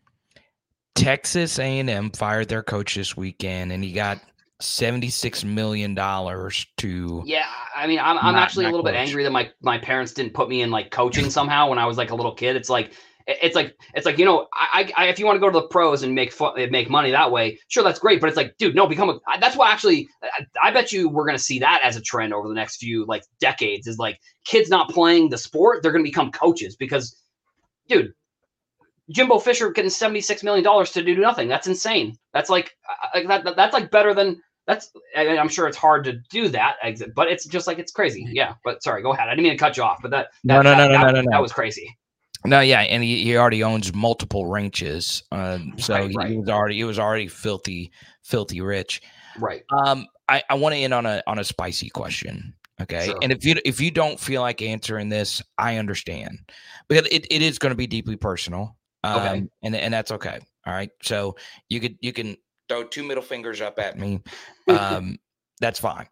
Texas A and M fired their coach this weekend, and he got seventy-six million dollars to. Yeah, I mean, I'm I'm Not- actually a not little bit coach. angry that my my parents didn't put me in like coaching somehow when I was like a little kid. It's like. It's like it's like you know I, I if you want to go to the pros and make fun, make money that way, sure, that's great. But it's like, dude, no, become a. That's what actually I, I bet you we're gonna see that as a trend over the next few like decades. Is like kids not playing the sport, they're gonna become coaches because, dude, Jimbo Fisher getting seventy-six million dollars to do nothing. That's insane. That's like uh, that, that that's like better than that's. I mean, I'm sure it's hard to do that, but it's just like it's crazy. Yeah, but sorry, go ahead. I didn't mean to cut you off, but that that No, no, that, no, no, that, no, no, no. that was crazy. No, yeah, and he, he already owns multiple ranches, um, so Right, he, right. he was already he was already filthy, filthy rich. Right. Um, I, I want to end on a on a spicy question, okay? Sure. And if you if you don't feel like answering this, I understand, because it, it is going to be deeply personal, um, Okay. and and that's okay. All right, so you could you can throw two middle fingers up at me, um, that's fine.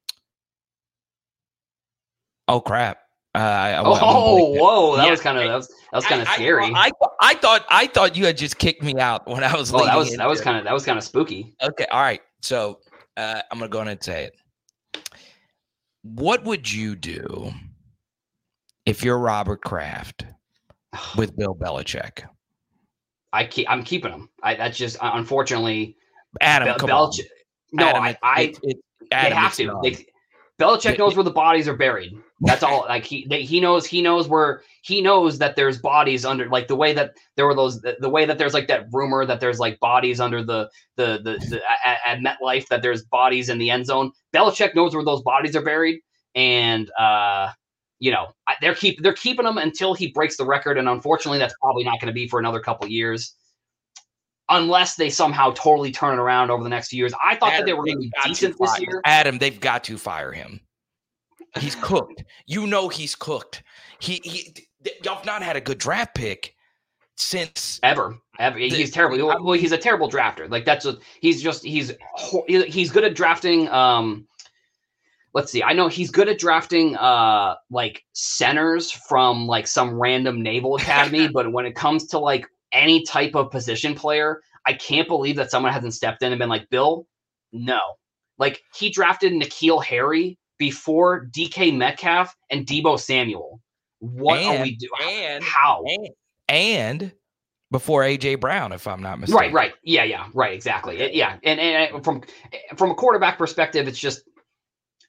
Oh crap! Uh, I, I, Oh, I wanna- whoa! That Yeah, was kind of that was, that was kind of I- I- scary. I, I thought I thought you had just kicked me out when I was. oh, that leading was that was into- kind of that was kind of spooky. okay. All right, so uh, I'm gonna go ahead and say it. What would you do if you're Robert Kraft with Bill Belichick? I keep I'm keeping him. I that's just unfortunately Adam, Bel- come Belichick. on. No, Adam, I it- I it- it- they Adam, have it's to. done. They, Belichick They- knows where the bodies are buried. That's all. Like he they, he knows he knows where he knows that there's bodies under like the way that there were those the, the way that there's like that rumor that there's like bodies under the the the, the at, at MetLife that there's bodies in the end zone. Belichick knows where those bodies are buried, and uh, you know I- they're keep they're keeping him until he breaks the record, and unfortunately that's probably not going to be for another couple years. Unless they somehow totally turn it around over the next few years. I thought Adam, that they were going to they've be got to decent this fire- year. Adam, they've got to fire him. He's cooked. You know he's cooked. He he. th- Y'all have not had a good draft pick since. Ever, ever. The- He's terrible. Well, well, he's a terrible drafter. Like that's a, he's just he's ho- he- he's good at drafting. Um, let's see. I know he's good at drafting uh like centers from like some random naval academy, but when it comes to like any type of position player, I can't believe that someone hasn't stepped in and been like, Bill, no. Like he drafted N'Keal Harry before D K Metcalf and Deebo Samuel. What And- are we doing? and- How? And, and before A J Brown, if I'm not mistaken. Right, right, yeah, yeah, right, exactly, It- yeah, and and from from a quarterback perspective, it's just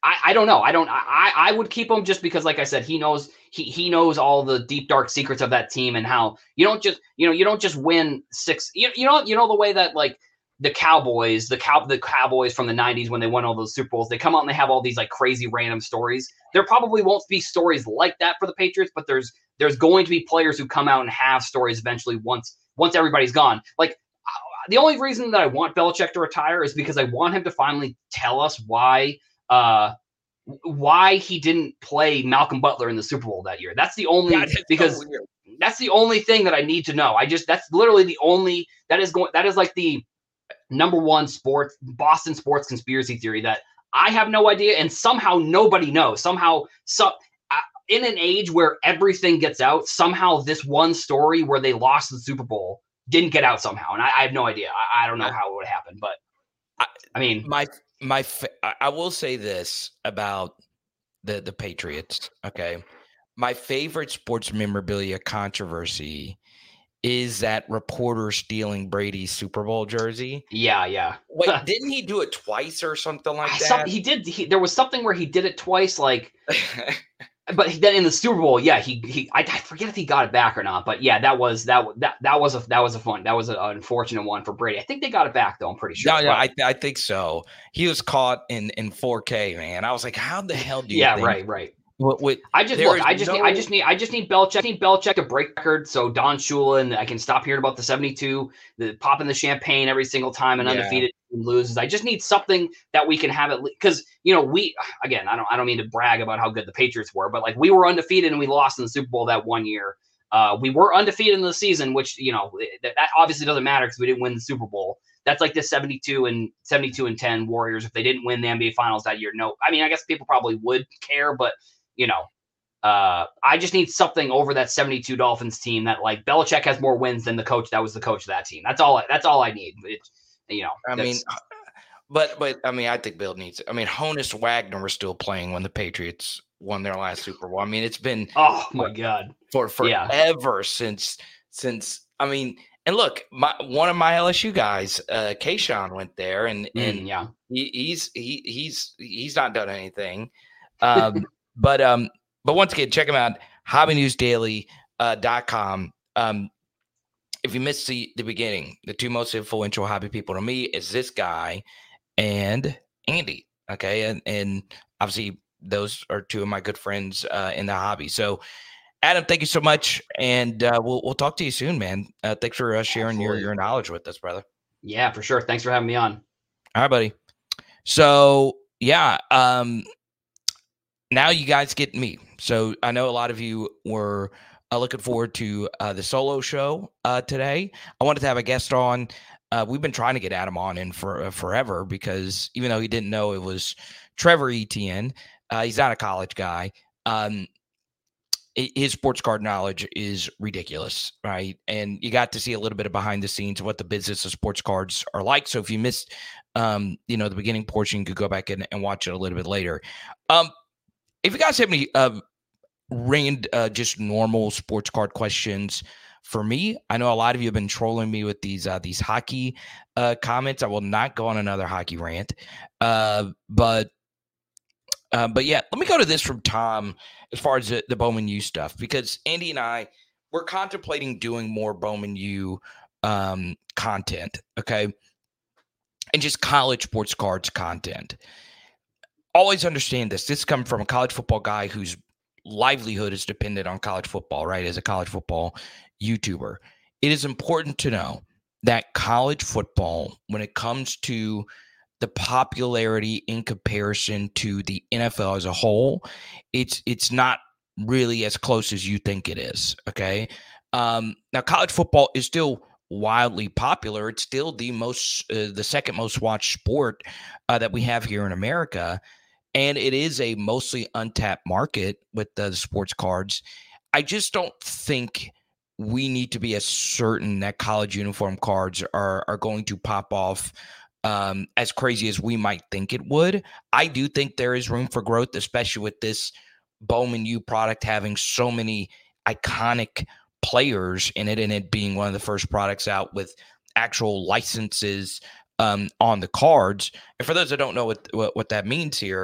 I, I don't know. I don't. I, I would keep him just because, like I said, he knows he he knows all the deep dark secrets of that team and how you don't just you know you don't just win six. You, you know you know the way that like the Cowboys, the cow the Cowboys from the nineties when they won all those Super Bowls, they come out and they have all these like crazy random stories. There probably won't be stories like that for the Patriots, but there's there's going to be players who come out and have stories eventually once once everybody's gone. Like the only reason that I want Belichick to retire is because I want him to finally tell us why. Uh, why he didn't play Malcolm Butler in the Super Bowl that year. That's the only God, because so that's the only thing that I need to know. I just that's literally the only that is going that is like the number one sports Boston sports conspiracy theory that I have no idea and somehow nobody knows. Somehow so uh, in an age where everything gets out, somehow this one story where they lost the Super Bowl didn't get out somehow. And I, I have no idea. I, I don't know how it would happen, but I, I mean my My, fa- I will say this about the the Patriots. Okay, my favorite sports memorabilia controversy is that reporter stealing Brady's Super Bowl jersey. Yeah, yeah. Wait, didn't he do it twice or something like that? Some, he did. He, there was something where he did it twice, like. But then in the Super Bowl, yeah, he he I, I forget if he got it back or not, but yeah, that was that that that was a that was a fun that was an unfortunate one for Brady. I think they got it back though. I'm pretty sure. Yeah, yeah, I I think so. He was caught in in four K, man. I was like, how the hell do you? Yeah, think? right, right. What, what, I just look. I just no... need. I just need. I just need Belichick. I need Belichick to break record so Don Shula and I can stop hearing about the seventy-two, the popping the champagne every single time and yeah. undefeated loses. I just need something that we can have it because you know we again. I don't. I don't mean to brag about how good the Patriots were, but like we were undefeated and we lost in the Super Bowl that one year. Uh, we were undefeated in the season, which you know that, that obviously doesn't matter because we didn't win the Super Bowl. That's like the seventy-two and seventy-two and ten Warriors. If they didn't win the N B A Finals that year, no. I mean, I guess people probably would care, but you know. Uh, I just need something over that seventy-two Dolphins team that like Belichick has more wins than the coach that was the coach of that team. That's all. I, that's all I need. It, you know. I mean, but but I mean, I think Bill needs. I mean, Honus Wagner was still playing when the Patriots won their last Super Bowl. I mean, it's been oh my god for forever yeah. since since. I mean, and look, my one of my L S U guys, uh, Kayshawn went there, and mm, and yeah, he, he's he he's he's not done anything, um, but um. But once again, check them out, hobby news daily dot com. Um, if you missed the, the beginning, the two most influential hobby people to me is this guy and Andy. Okay. And, and obviously, those are two of my good friends uh, in the hobby. So, Adam, thank you so much. And uh, we'll we'll talk to you soon, man. Uh, thanks for uh, sharing your, your knowledge with us, brother. Yeah, for sure. Thanks for having me on. All right, buddy. So, yeah. Um, now you guys get me. So I know a lot of you were uh, looking forward to uh, the solo show uh, today. I wanted to have a guest on. Uh, we've been trying to get Adam on in for uh, forever because even though he didn't know it was Trevor Etienne, uh, he's not a college guy. Um, it, his sports card knowledge is ridiculous, right? And you got to see a little bit of behind the scenes of what the business of sports cards are like. So if you missed, um, you know, the beginning portion, you could go back and, and watch it a little bit later. Um, If you guys have any uh, random, uh, just normal sports card questions for me, I know a lot of you have been trolling me with these uh, these hockey uh, comments. I will not go on another hockey rant, uh, but uh, but yeah, let me go to this from Tom as far as the, the Bowman U stuff because Andy and I we're contemplating doing more Bowman U um, content, okay, and just college sports cards content. Always understand this. This comes from a college football guy whose livelihood is dependent on college football, right? As a college football YouTuber. It is important to know that college football, when it comes to the popularity in comparison to the N F L as a whole, it's it's not really as close as you think it is, okay? Um, now, college football is still wildly popular. It's still the most, uh, the second most watched sport uh, that we have here in America. And it is a mostly untapped market with the sports cards. I just don't think we need to be as certain that college uniform cards are are going to pop off um, as crazy as we might think it would. I do think there is room for growth, especially with this Bowman U product having so many iconic players in it and it being one of the first products out with actual licenses um, on the cards. And for those that don't know what, what, what that means here,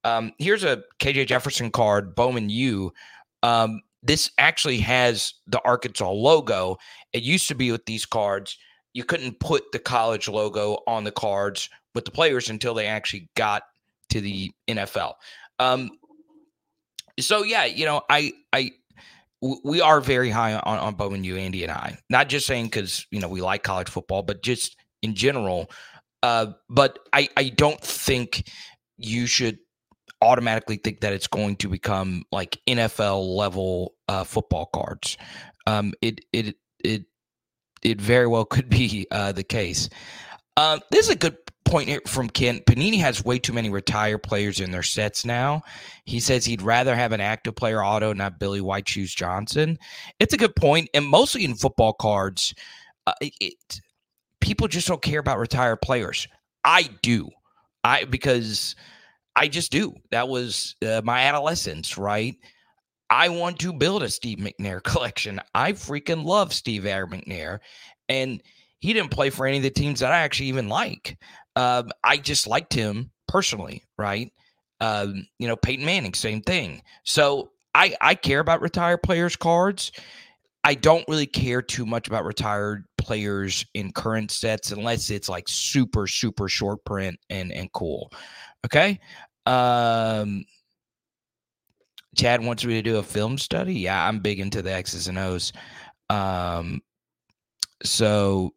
Um, here's a K J Jefferson card, Bowman U. Um, this actually has the Arkansas logo. It used to be with these cards, you couldn't put the college logo on the cards with the players until they actually got to the N F L. Um, so yeah, you know, I, I, w- we are very high on, on Bowman U, Andy and I, not just saying because, you know, we like college football, but just in general. Uh, but I, I don't think you should automatically think that it's going to become like N F L level uh, football cards. Um, it, it, it, it very well could be uh, the case. Um, this is a good point here from Ken. Panini has way too many retired players in their sets now. He says he'd rather have an active player auto, not Billy White Shoes Johnson. It's a good point, and mostly in football cards, uh, it, it, people just don't care about retired players. I do, I because I just do. That was uh, my adolescence, right? I want to build a Steve McNair collection. I freaking love Steve Air McNair, and he didn't play for any of the teams that I actually even like. Um, I just liked him personally, right? Um, you know, Peyton Manning, same thing. So I, I care about retired players' cards. I don't really care too much about retired players in current sets unless it's like super, super short print and, and cool. Okay. Um, Chad wants me to do a film study. Yeah, I'm big into the X's and O's. Um, so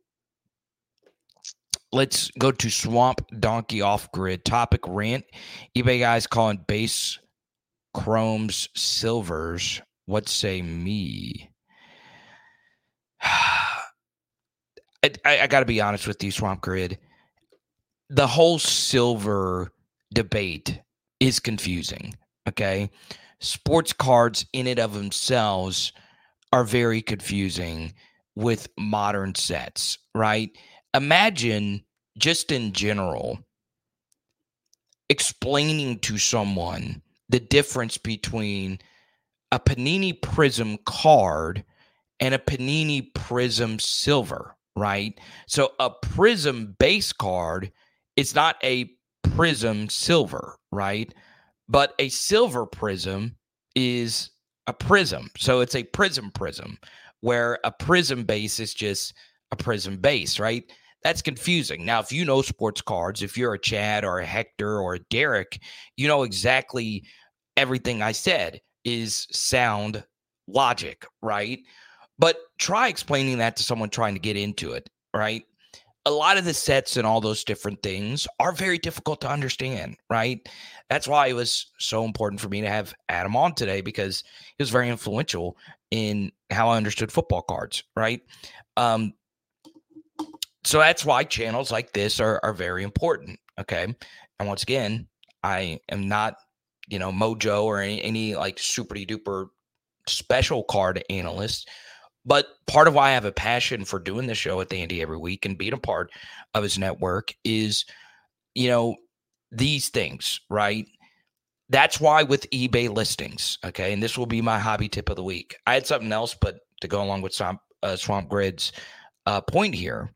let's go to Swamp Donkey Off Grid. Topic rant. eBay guys calling base chromes silvers. What say me? I, I, I got to be honest with you, Swamp Grid. The whole silver debate is confusing, okay? Sports cards in and of themselves are very confusing with modern sets, right? Imagine just in general explaining to someone the difference between a Panini Prism card and a Panini Prism Silver, right? So a Prism base card is not a Prism Silver, right? But a Silver Prism is a Prism. So it's a Prism Prism, where a Prism base is just a Prism base, right? That's confusing. Now, if you know sports cards, if you're a Chad or a Hector or a Derek, you know exactly everything I said is sound logic, right? But try explaining that to someone trying to get into it, right? A lot of the sets and all those different things are very difficult to understand, right? That's why it was so important for me to have Adam on today, because he was very influential in how I understood football cards, right? Um, so that's why channels like this are, are very important, okay? And once again, I am not, you know, Mojo or any, any like super duper special card analyst. But part of why I have a passion for doing the show with Andy every week and being a part of his network is, you know, these things, right? That's why with eBay listings, okay, and this will be my hobby tip of the week. I had something else, but to go along with Swamp, uh, Swamp Grid's uh, point here,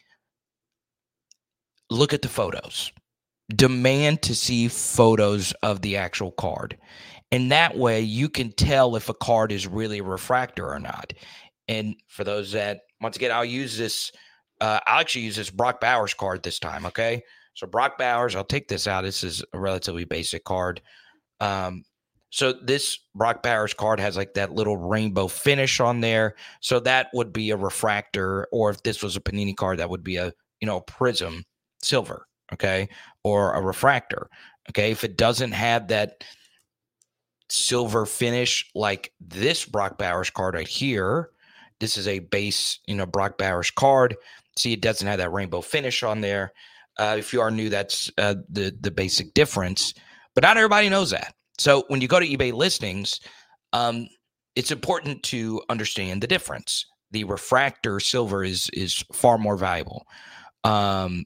look at the photos. Demand to see photos of the actual card. And that way you can tell if a card is really a refractor or not. And for those that, once again, I'll use this, uh, I'll actually use this Brock Bowers card this time, okay? So Brock Bowers, I'll take this out. This is a relatively basic card. Um, so this Brock Bowers card has like that little rainbow finish on there. So that would be a refractor, or if this was a Panini card, that would be a, you know, Prism Silver, okay? Or a refractor, okay? If it doesn't have that silver finish like this Brock Bowers card right here, this is a base, you know, Brock Bowers card. See, it doesn't have that rainbow finish on there. Uh, if you are new, that's uh, the, the basic difference. But not everybody knows that. So when you go to eBay listings, um, it's important to understand the difference. The refractor silver is is far more valuable. Um,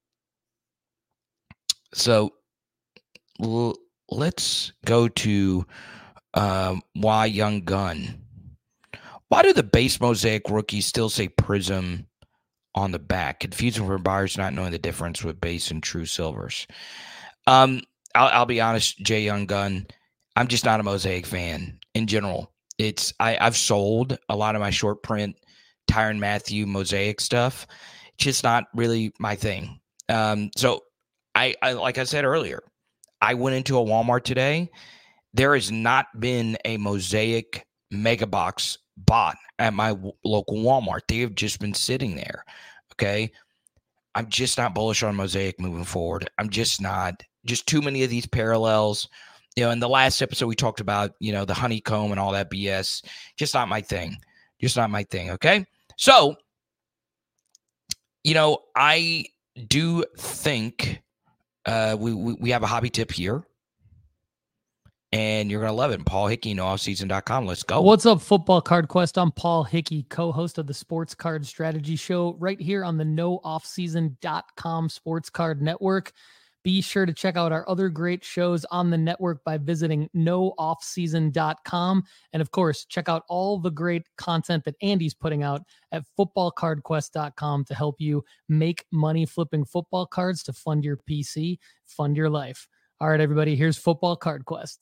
so l- let's go to um, Why Young Gun. Why do the base Mosaic rookies still say Prism on the back? Confusing for buyers not knowing the difference with base and true silvers. Um, I'll, I'll be honest, Jay Young Gun, I'm just not a Mosaic fan in general. It's I, I've sold a lot of my short print Tyrann Mathieu Mosaic stuff. It's just not really my thing. Um, so I, I like I said earlier, I went into a Walmart today. There has not been a Mosaic mega box bought at my w- local Walmart. They have just been sitting there. Okay. I'm just not bullish on Mosaic moving forward. I'm just not. Just too many of these parallels. You know, in the last episode, we talked about, you know, the honeycomb and all that B S. Just not my thing. Just not my thing. Okay. So, you know, I do think uh, we, we we have a hobby tip here. And you're going to love it. Paul Hickey, no off season dot com. Let's go. What's up, Football Card Quest? I'm Paul Hickey, co-host of the Sports Card Strategy Show right here on the no off season dot com Sports Card Network. Be sure to check out our other great shows on the network by visiting no off season dot com. And of course, check out all the great content that Andy's putting out at football card quest dot com to help you make money flipping football cards to fund your P C, fund your life. All right, everybody, here's Football Card Quest.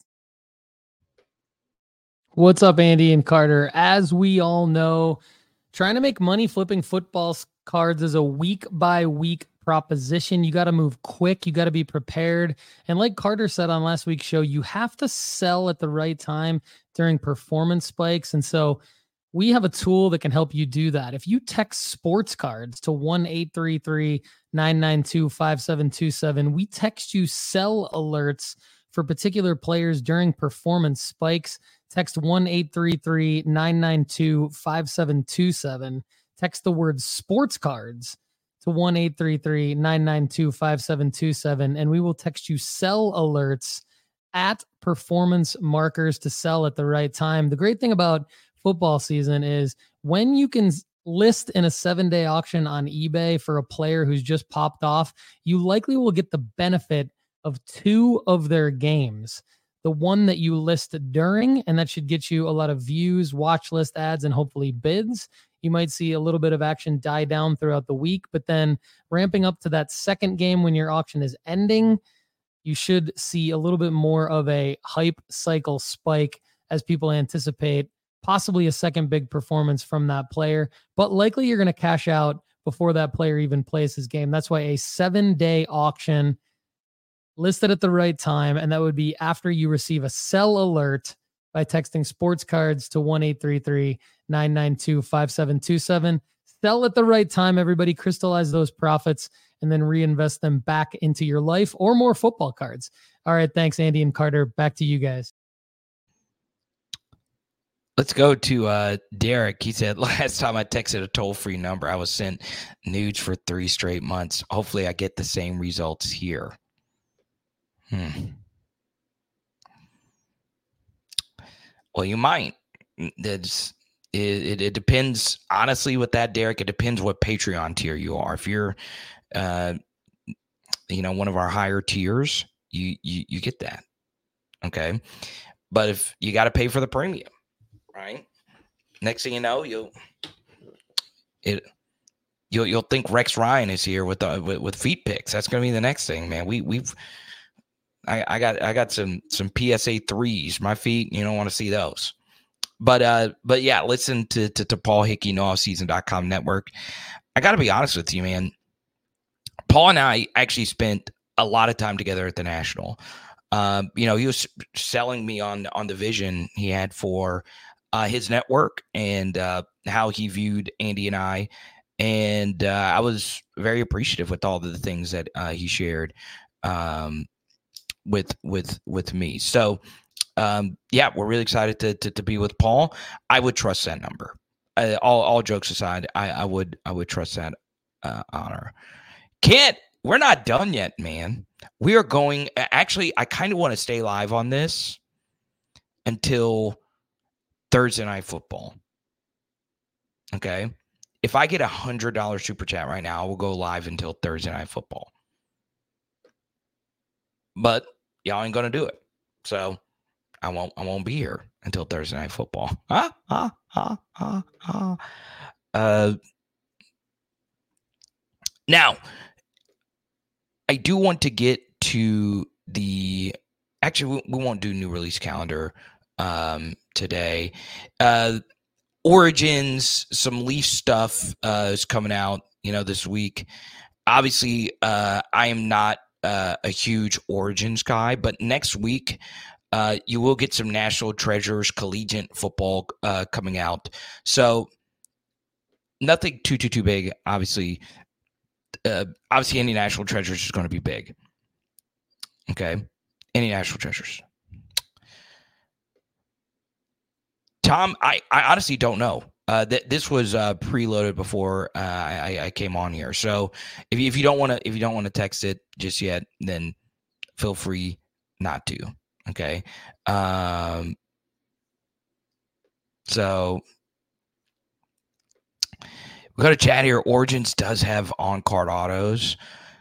What's up, Andy and Carter? As we all know, trying to make money flipping football cards is a week by week proposition. You got to move quick. You got to be prepared. And like Carter said on last week's show, you have to sell at the right time during performance spikes. And so we have a tool that can help you do that. If you text sports cards to one eight three three, nine nine two, five seven two seven, we text you sell alerts for particular players during performance spikes. Text one eight three three, nine nine two, five seven two seven. Text the word sports cards to one eight three three, nine nine two, five seven two seven, and we will text you sell alerts at performance markers to sell at the right time. The great thing about football season is when you can list in a seven-day auction on eBay for a player who's just popped off, you likely will get the benefit of two of their games. The one that you list during, and that should get you a lot of views, watch list ads, and hopefully bids. You might see a little bit of action die down throughout the week, but then ramping up to that second game when your auction is ending, you should see a little bit more of a hype cycle spike as people anticipate possibly a second big performance from that player, but likely you're going to cash out before that player even plays his game. That's why a seven-day auction listed at the right time, and that would be after you receive a sell alert by texting sports cards to one eight three three, nine nine two, five seven two seven. Sell at the right time, everybody. Crystallize those profits and then reinvest them back into your life or more football cards. All right, thanks, Andy and Carter. Back to you guys. Let's go to uh, Derek. He said, last time I texted a toll-free number, I was sent nudes for three straight months. Hopefully I get the same results here. Hmm. Well, you might. That's it, it. It depends, honestly, with that, Derek. It depends what Patreon tier you are. If you're, uh, you know, one of our higher tiers, you you you get that. Okay, but if you got to pay for the premium, right? Next thing you know, you'll it. You'll you'll think Rex Ryan is here with the with, with feet picks. That's gonna be the next thing, man. We we've. I, I got I got some some P S A threes. My feet, you don't want to see those. But uh, but yeah, listen to to, to Paul Hickey, no off season dot com network. I got to be honest with you, man. Paul and I actually spent a lot of time together at the National. Um, you know, he was selling me on on the vision he had for uh, his network and uh, how he viewed Andy and I. And uh, I was very appreciative with all of the things that uh, he shared. Um, with with with me. So um yeah, we're really excited to to, to be with Paul. I would trust that number. Uh, all all jokes aside, I I would I would trust that uh, honor. Can't we're not done yet, man. We are going actually I kind of want to stay live on this until Thursday Night Football. Okay? If I get a one hundred dollars super chat right now, I will go live until Thursday Night Football. But y'all ain't gonna do it, so I won't. I won't be here until Thursday Night Football. Ah, ah, ah, ah, ah. Uh, now, I do want to get to the actually we, we won't do new release calendar um, today. Uh, Origins, some Leaf stuff uh, is coming out, you know, this week. Obviously, uh, I am not uh, a huge Origins guy, but next week uh, you will get some National Treasures collegiate football uh, coming out. So nothing too, too, too big. Obviously, uh, obviously, any National Treasures is going to be big. Okay, any National Treasures. Tom, I, I honestly don't know. Uh, th- this was uh, preloaded before uh, I, I came on here. So if you, if you don't want to if you don't want to text it just yet, then feel free not to. Okay. Um, so we got to chat here. Origins does have on card autos.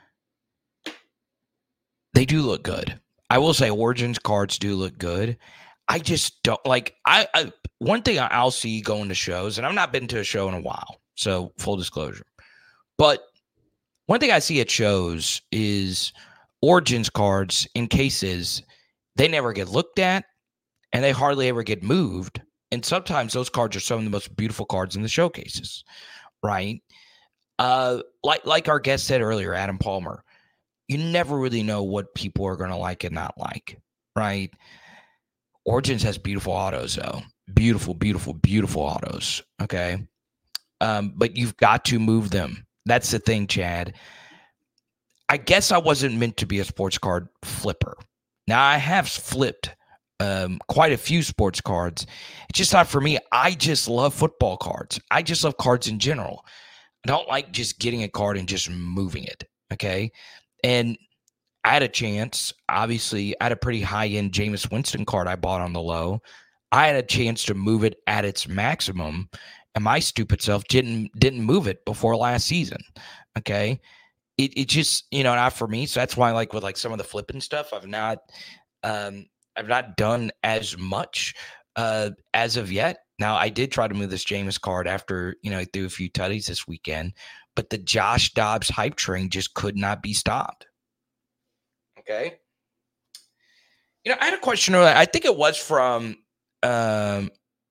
They do look good. I will say Origins cards do look good. I just don't like I, I one thing I'll see going to shows, and I've not been to a show in a while, so full disclosure. But one thing I see at shows is Origins cards in cases, they never get looked at and they hardly ever get moved. And sometimes those cards are some of the most beautiful cards in the showcases, right? Uh, like like our guest said earlier, Adam Palmer, you never really know what people are going to like and not like, right? Origins has beautiful autos, though. Beautiful, beautiful, beautiful autos. Okay. Um, but you've got to move them. That's the thing, Chad. I guess I wasn't meant to be a sports card flipper. Now, I have flipped um, quite a few sports cards. It's just not for me. I just love football cards. I just love cards in general. I don't like just getting a card and just moving it. Okay. And I had a chance. Obviously, I had a pretty high-end Jameis Winston card I bought on the low. I had a chance to move it at its maximum, and my stupid self didn't didn't move it before last season. Okay, it it just you know not for me. So that's why, like with like some of the flipping stuff, I've not um, I've not done as much uh, as of yet. Now I did try to move this Jameis card after you know I threw a few tutties this weekend, but the Josh Dobbs hype train just could not be stopped. Okay. You know, I had a question earlier. I think it was from um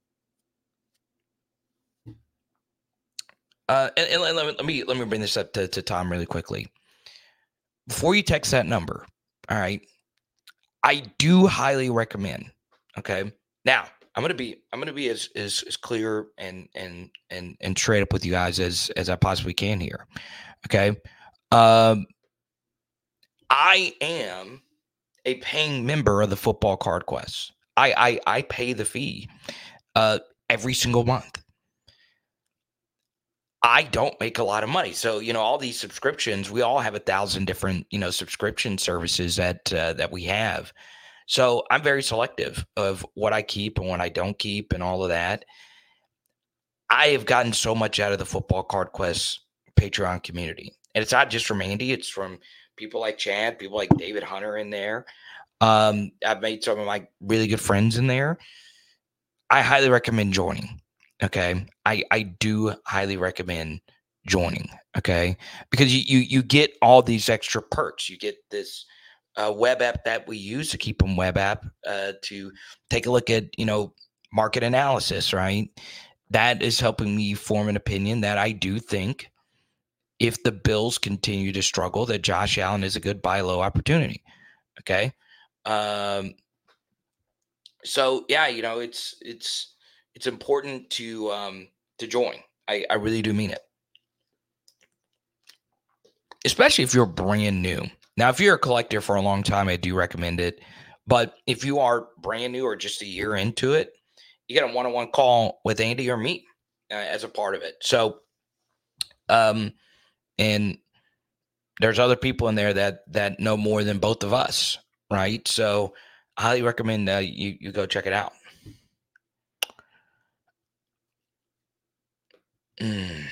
uh and, and let, me, let me let me bring this up to, to Tom really quickly. Before you text that number, all right. I do highly recommend. Okay. Now, I'm gonna be I'm gonna be as as, as clear and and and and straight up with you guys as as I possibly can here. Okay. Um I am a paying member of the Football Card Quest. I I, I pay the fee uh, every single month. I don't make a lot of money. So, you know, all these subscriptions, we all have a thousand different, you know, subscription services that uh, that we have. So I'm very selective of what I keep and what I don't keep and all of that. I have gotten so much out of the Football Card Quest Patreon community. And it's not just from Andy, it's from people like Chad, people like David Hunter in there. Um, I've made some of my really good friends in there. I highly recommend joining. Okay. I, I do highly recommend joining. Okay. Because you, you, you get all these extra perks. You get this uh, web app that we use to keep them web app uh, to take a look at, you know, market analysis, right? That is helping me form an opinion that I do think if the Bills continue to struggle, that Josh Allen is a good buy low opportunity. Okay. Um, so yeah, you know, it's, it's, it's important to, um, to join. I, I really do mean it. Especially if you're brand new. Now, if you're a collector for a long time, I do recommend it. But if you are brand new or just a year into it, you get a one-on-one call with Andy or me uh, as a part of it. So, um, and there's other people in there that that know more than both of us, right? So I highly recommend uh, you you go check it out. Mm.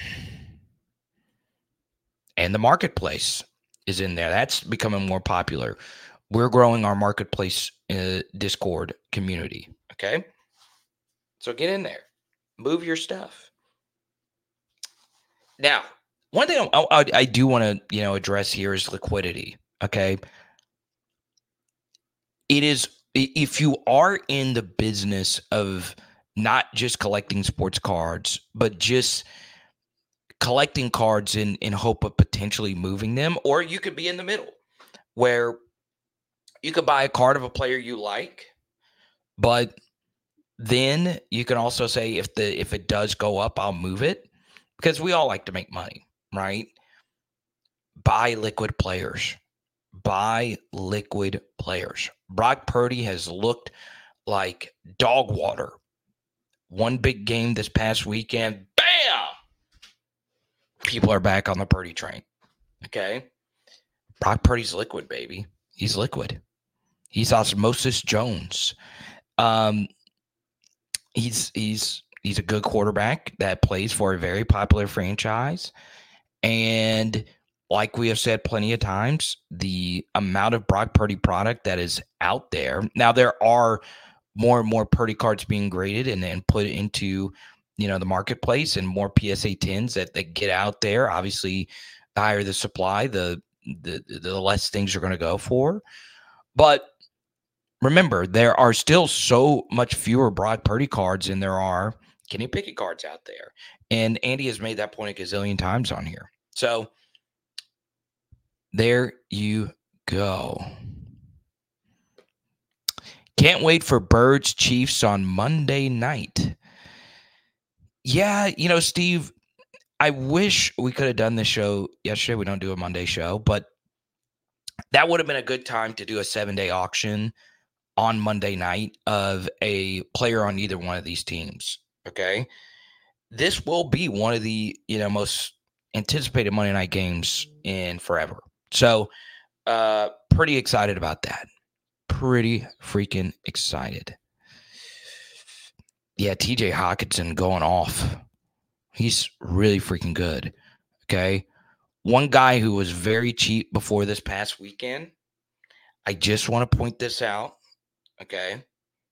And the marketplace is in there. That's becoming more popular. We're growing our marketplace uh, Discord community. Okay, so get in there, move your stuff. Now, one thing I, I, I do want to, you know, address here is liquidity. Okay. it is, if you are in the business of not just collecting sports cards, but just collecting cards in, in hope of potentially moving them, or you could be in the middle where you could buy a card of a player you like, but then you can also say, if the if it does go up, I'll move it, because we all like to make money, right? Buy liquid players. Buy liquid players. Brock Purdy has looked like dog water. One big game this past weekend, bam! People are back on the Purdy train. Okay? Brock Purdy's liquid, baby. He's liquid. He's Osmosis Jones. Um, he's he's he's a good quarterback that plays for a very popular franchise. And like we have said plenty of times, the amount of Brock Purdy product that is out there. Now, there are more and more Purdy cards being graded and then put into, you know, the marketplace, and more P S A tens that, that get out there. Obviously, the higher the supply, the the, the less things are going to go for. But remember, there are still so much fewer Brock Purdy cards than there are Kenny Pickett cards out there. And Andy has made that point a gazillion times on here. So there you go. Can't wait for Birds Chiefs on Monday night. Yeah, you know, Steve, I wish we could have done this show yesterday. We don't do a Monday show, but that would have been a good time to do a seven-day auction on Monday night of a player on either one of these teams. Okay. This will be one of the, you know, most anticipated Monday night games in forever. So, uh, pretty excited about that. Pretty freaking excited. Yeah, T J Hockenson going off. He's really freaking good. Okay. One guy who was very cheap before this past weekend, I just want to point this out. Okay.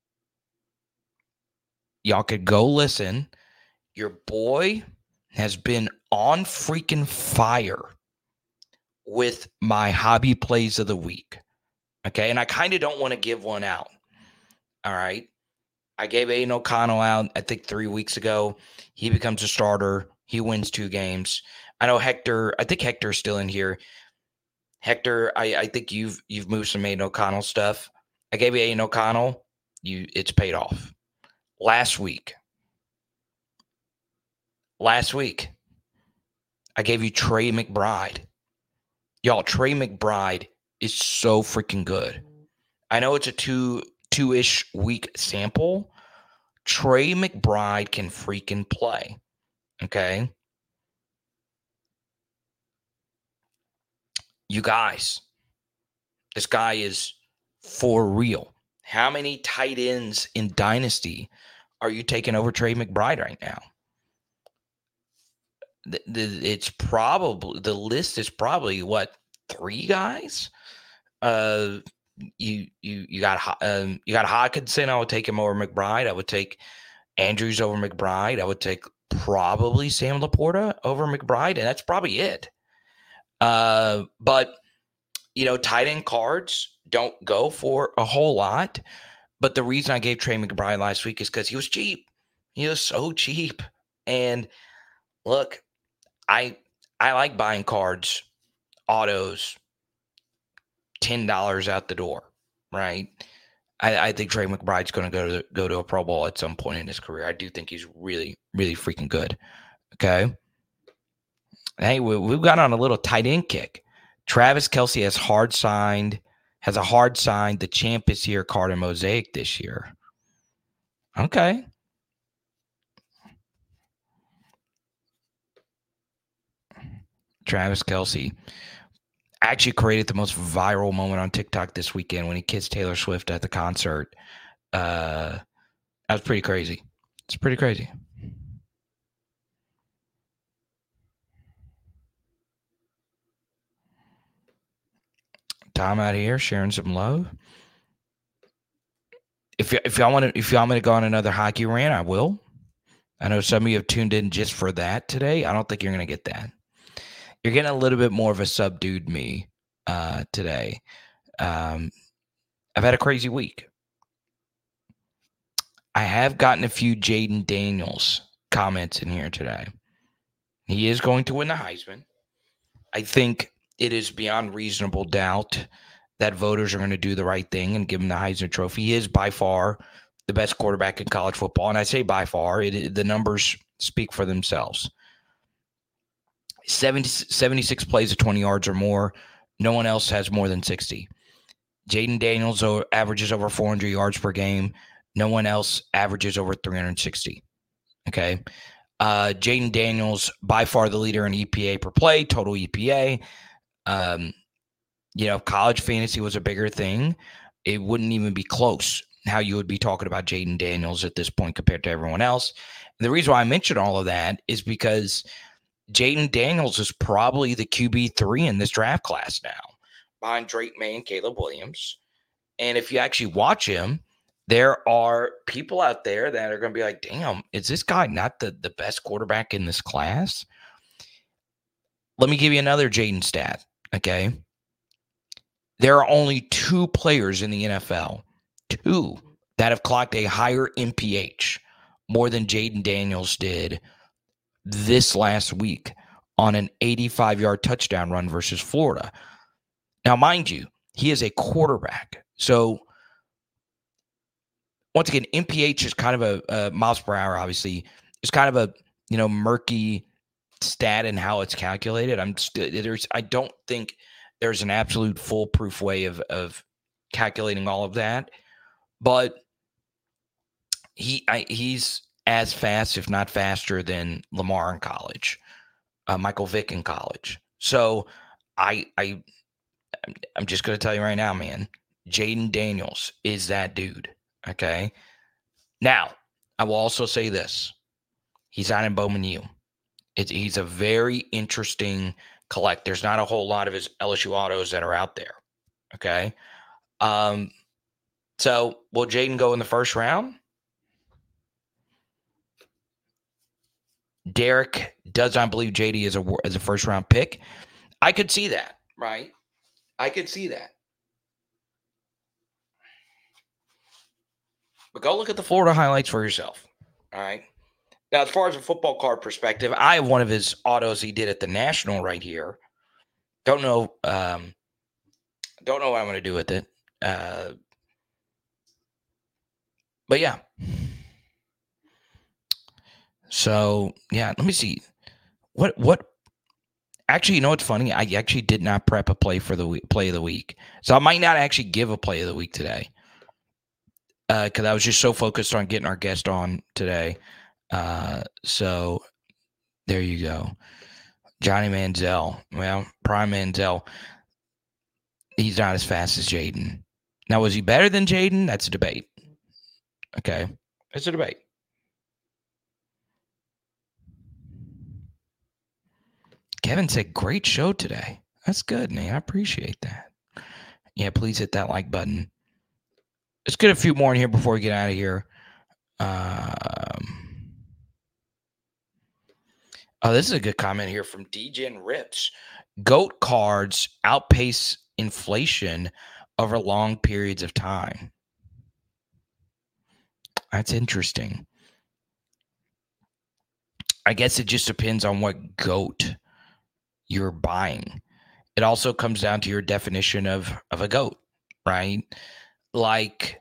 Y'all could go listen. Your boy has been on freaking fire with my hobby plays of the week. Okay. And I kind of don't want to give one out. All right. I gave Aiden O'Connell out, I think, three weeks ago. He becomes a starter. He wins two games. I know Hector, I think Hector's still in here. Hector, I, I think you've you've moved some Aiden O'Connell stuff. I gave you Aiden O'Connell. You, it's paid off. Last week. Last week, I gave you Trey McBride. Y'all, Trey McBride is so freaking good. I know it's a two, two-ish week sample. Trey McBride can freaking play. Okay? You guys, this guy is for real. How many tight ends in Dynasty are you taking over Trey McBride right now? The, the, it's probably, the list is probably, what, three guys? Uh, you you you got um, you got Hockenson. I would take him over McBride. I would take Andrews over McBride. I would take probably Sam Laporta over McBride, and that's probably it. Uh, but, you know, tight end cards don't go for a whole lot. But the reason I gave Trey McBride last week is because he was cheap. He was so cheap. And look, I I like buying cards, autos, ten dollars out the door, right? I, I think Trey McBride's going to go to go to a Pro Bowl at some point in his career. I do think he's really, really freaking good. Okay. Hey, we, we've got on a little tight end kick. Travis Kelce has hard signed, has a hard signed the champ is here card and mosaic this year. Okay. Travis Kelce actually created the most viral moment on TikTok this weekend when he kissed Taylor Swift at the concert. Uh, that was pretty crazy. It's pretty crazy. Tom out here sharing some love. If if y'all want to, if y'all want to go on another hockey rant, I will. I know some of you have tuned in just for that today. I don't think you're going to get that. You're getting a little bit more of a subdued me uh, today. Um, I've had a crazy week. I have gotten a few Jayden Daniels comments in here today. He is going to win the Heisman. I think it is beyond reasonable doubt that voters are going to do the right thing and give him the Heisman Trophy. He is by far the best quarterback in college football. And I say by far, it, the numbers speak for themselves. seventy, seventy-six plays of twenty yards or more. No one else has more than sixty. Jayden Daniels averages over four hundred yards per game. No one else averages over three hundred sixty. Okay. Uh, Jayden Daniels, by far the leader in E P A per play, total E P A. Um, you know, if college fantasy was a bigger thing, it wouldn't even be close how you would be talking about Jayden Daniels at this point compared to everyone else. And the reason why I mention all of that is because Jayden Daniels is probably the Q B three in this draft class now, behind Drake May and Caleb Williams. And if you actually watch him, there are people out there that are going to be like, damn, is this guy not the, the best quarterback in this class? Let me give you another Jayden stat, okay? There are only two players in the N F L, two, that have clocked a higher M P H more than Jayden Daniels did this last week on an eighty-five-yard touchdown run versus Florida. Now, mind you, he is a quarterback. So, once again, M P H is kind of a, a miles per hour, obviously. It's kind of a, you know, murky stat in how it's calculated. I'm st- there's I don't think there's an absolute foolproof way of of calculating all of that. But he I, he's as fast, if not faster, than Lamar in college, uh, Michael Vick in college. So I I I'm just gonna tell you right now, man, Jayden Daniels is that dude. Okay. Now, I will also say this. He's out in Bowman U. It, he's a very interesting collect. There's not a whole lot of his L S U autos that are out there. Okay. Um, so will Jayden go in the first round? Derek does not believe J D is a, is a first round pick. I could see that, right? I could see that. But go look at the Florida highlights for yourself. All right. Now, as far as a football card perspective, I have one of his autos he did at the National right here. Don't know. Um, don't know what I'm going to do with it. Uh, but yeah. So yeah, let me see. What what? Actually, you know what's funny? I actually did not prep a play for the week, play of the week, so I might not actually give a play of the week today. Because uh, I was just so focused on getting our guest on today. Uh, so there you go. Johnny Manziel. Well, Prime Manziel. He's not as fast as Jayden. Now, was he better than Jayden? That's a debate. Okay. It's a debate. Kevin said, great show today. That's good, man. I appreciate that. Yeah, please hit that like button. Let's get a few more in here before we get out of here. Um, oh, this is a good comment here from D Gen Rips. GOAT cards outpace inflation over long periods of time. That's interesting. I guess it just depends on what GOAT you're buying. It also comes down to your definition of, of a GOAT, right? Like,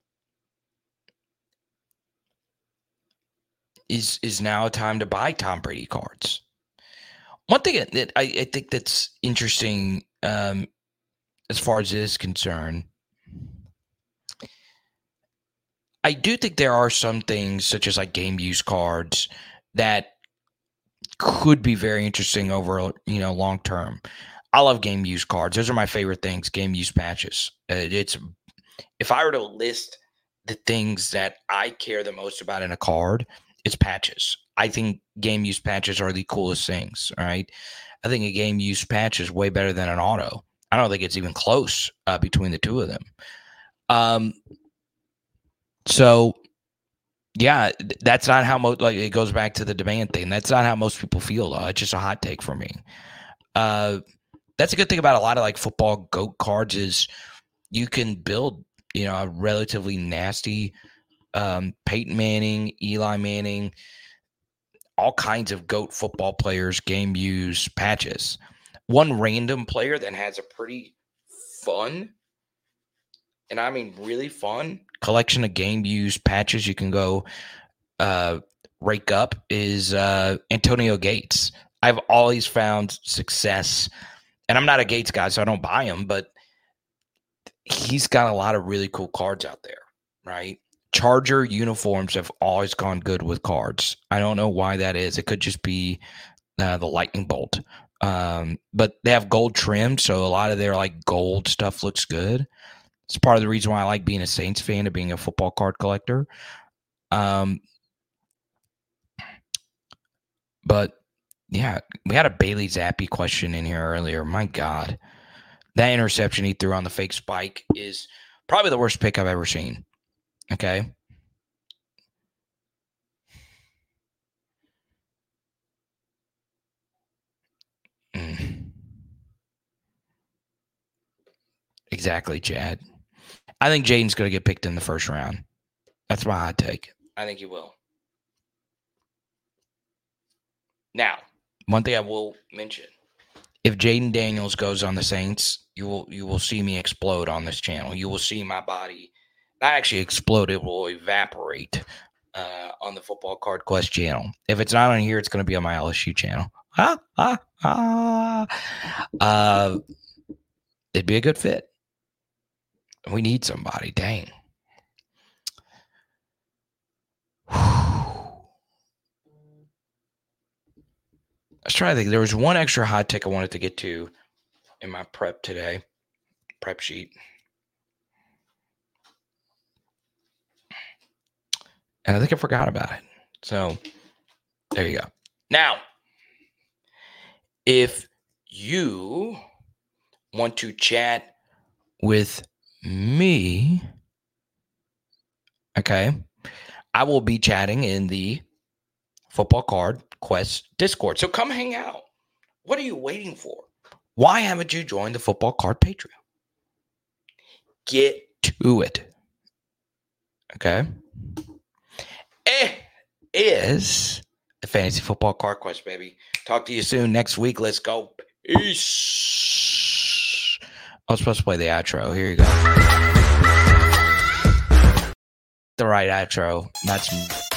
is is now a time to buy Tom Brady cards? One thing that I, I think that's interesting um, as far as this is concerned, I do think there are some things such as like game use cards that could be very interesting over, you know, long term. I love game use cards. Those are my favorite things, game use patches. Uh, it's if I were to list the things that I care the most about in a card, it's patches. I think game use patches are the coolest things, all right? I think a game use patch is way better than an auto. I don't think it's even close uh, between the two of them. Um, so, yeah, that's not how most, like, it goes back to the demand thing. That's not how most people feel, though. It's just a hot take for me. Uh, that's a good thing about a lot of, like, football GOAT cards is you can build you know, a relatively nasty um, Peyton Manning, Eli Manning, all kinds of GOAT football players, game use patches. One random player that has a pretty fun, and I mean really fun, collection of game use patches you can go uh, rake up is uh, Antonio Gates. I've always found success, and I'm not a Gates guy, so I don't buy him, but he's got a lot of really cool cards out there, right? Charger uniforms have always gone good with cards. I don't know why that is. It could just be uh, the lightning bolt. Um, but they have gold trim, so a lot of their like gold stuff looks good. It's part of the reason why I like being a Saints fan and being a football card collector. Um, but yeah, we had a Bailey Zappi question in here earlier. My God, that interception he threw on the fake spike is probably the worst pick I've ever seen. Okay. Mm. Exactly, Chad. I think Jaden's going to get picked in the first round. That's my hot take. I think he will. Now, one thing I will mention. If Jaden Daniels goes on the Saints, you will you will see me explode on this channel. You will see my body not actually explode, it will evaporate uh, on the Football Card Quest channel. If it's not on here, it's going to be on my L S U channel. Ah, ah, ah. Uh, it'd be a good fit. We need somebody. Dang. Let's try to think. There was one extra hot take I wanted to get to in my prep today, prep sheet. And I think I forgot about it. So there you go. Now, if you want to chat with me, okay, I will be chatting in the Football Card Quest Discord. So come hang out. What are you waiting for? Why haven't you joined the Football Card Patreon? Get to it. Okay. It is the Fantasy Football Card Quest, baby. Talk to you soon next week. Let's go. Peace. I was supposed to play the outro. Here you go. The right outro. That's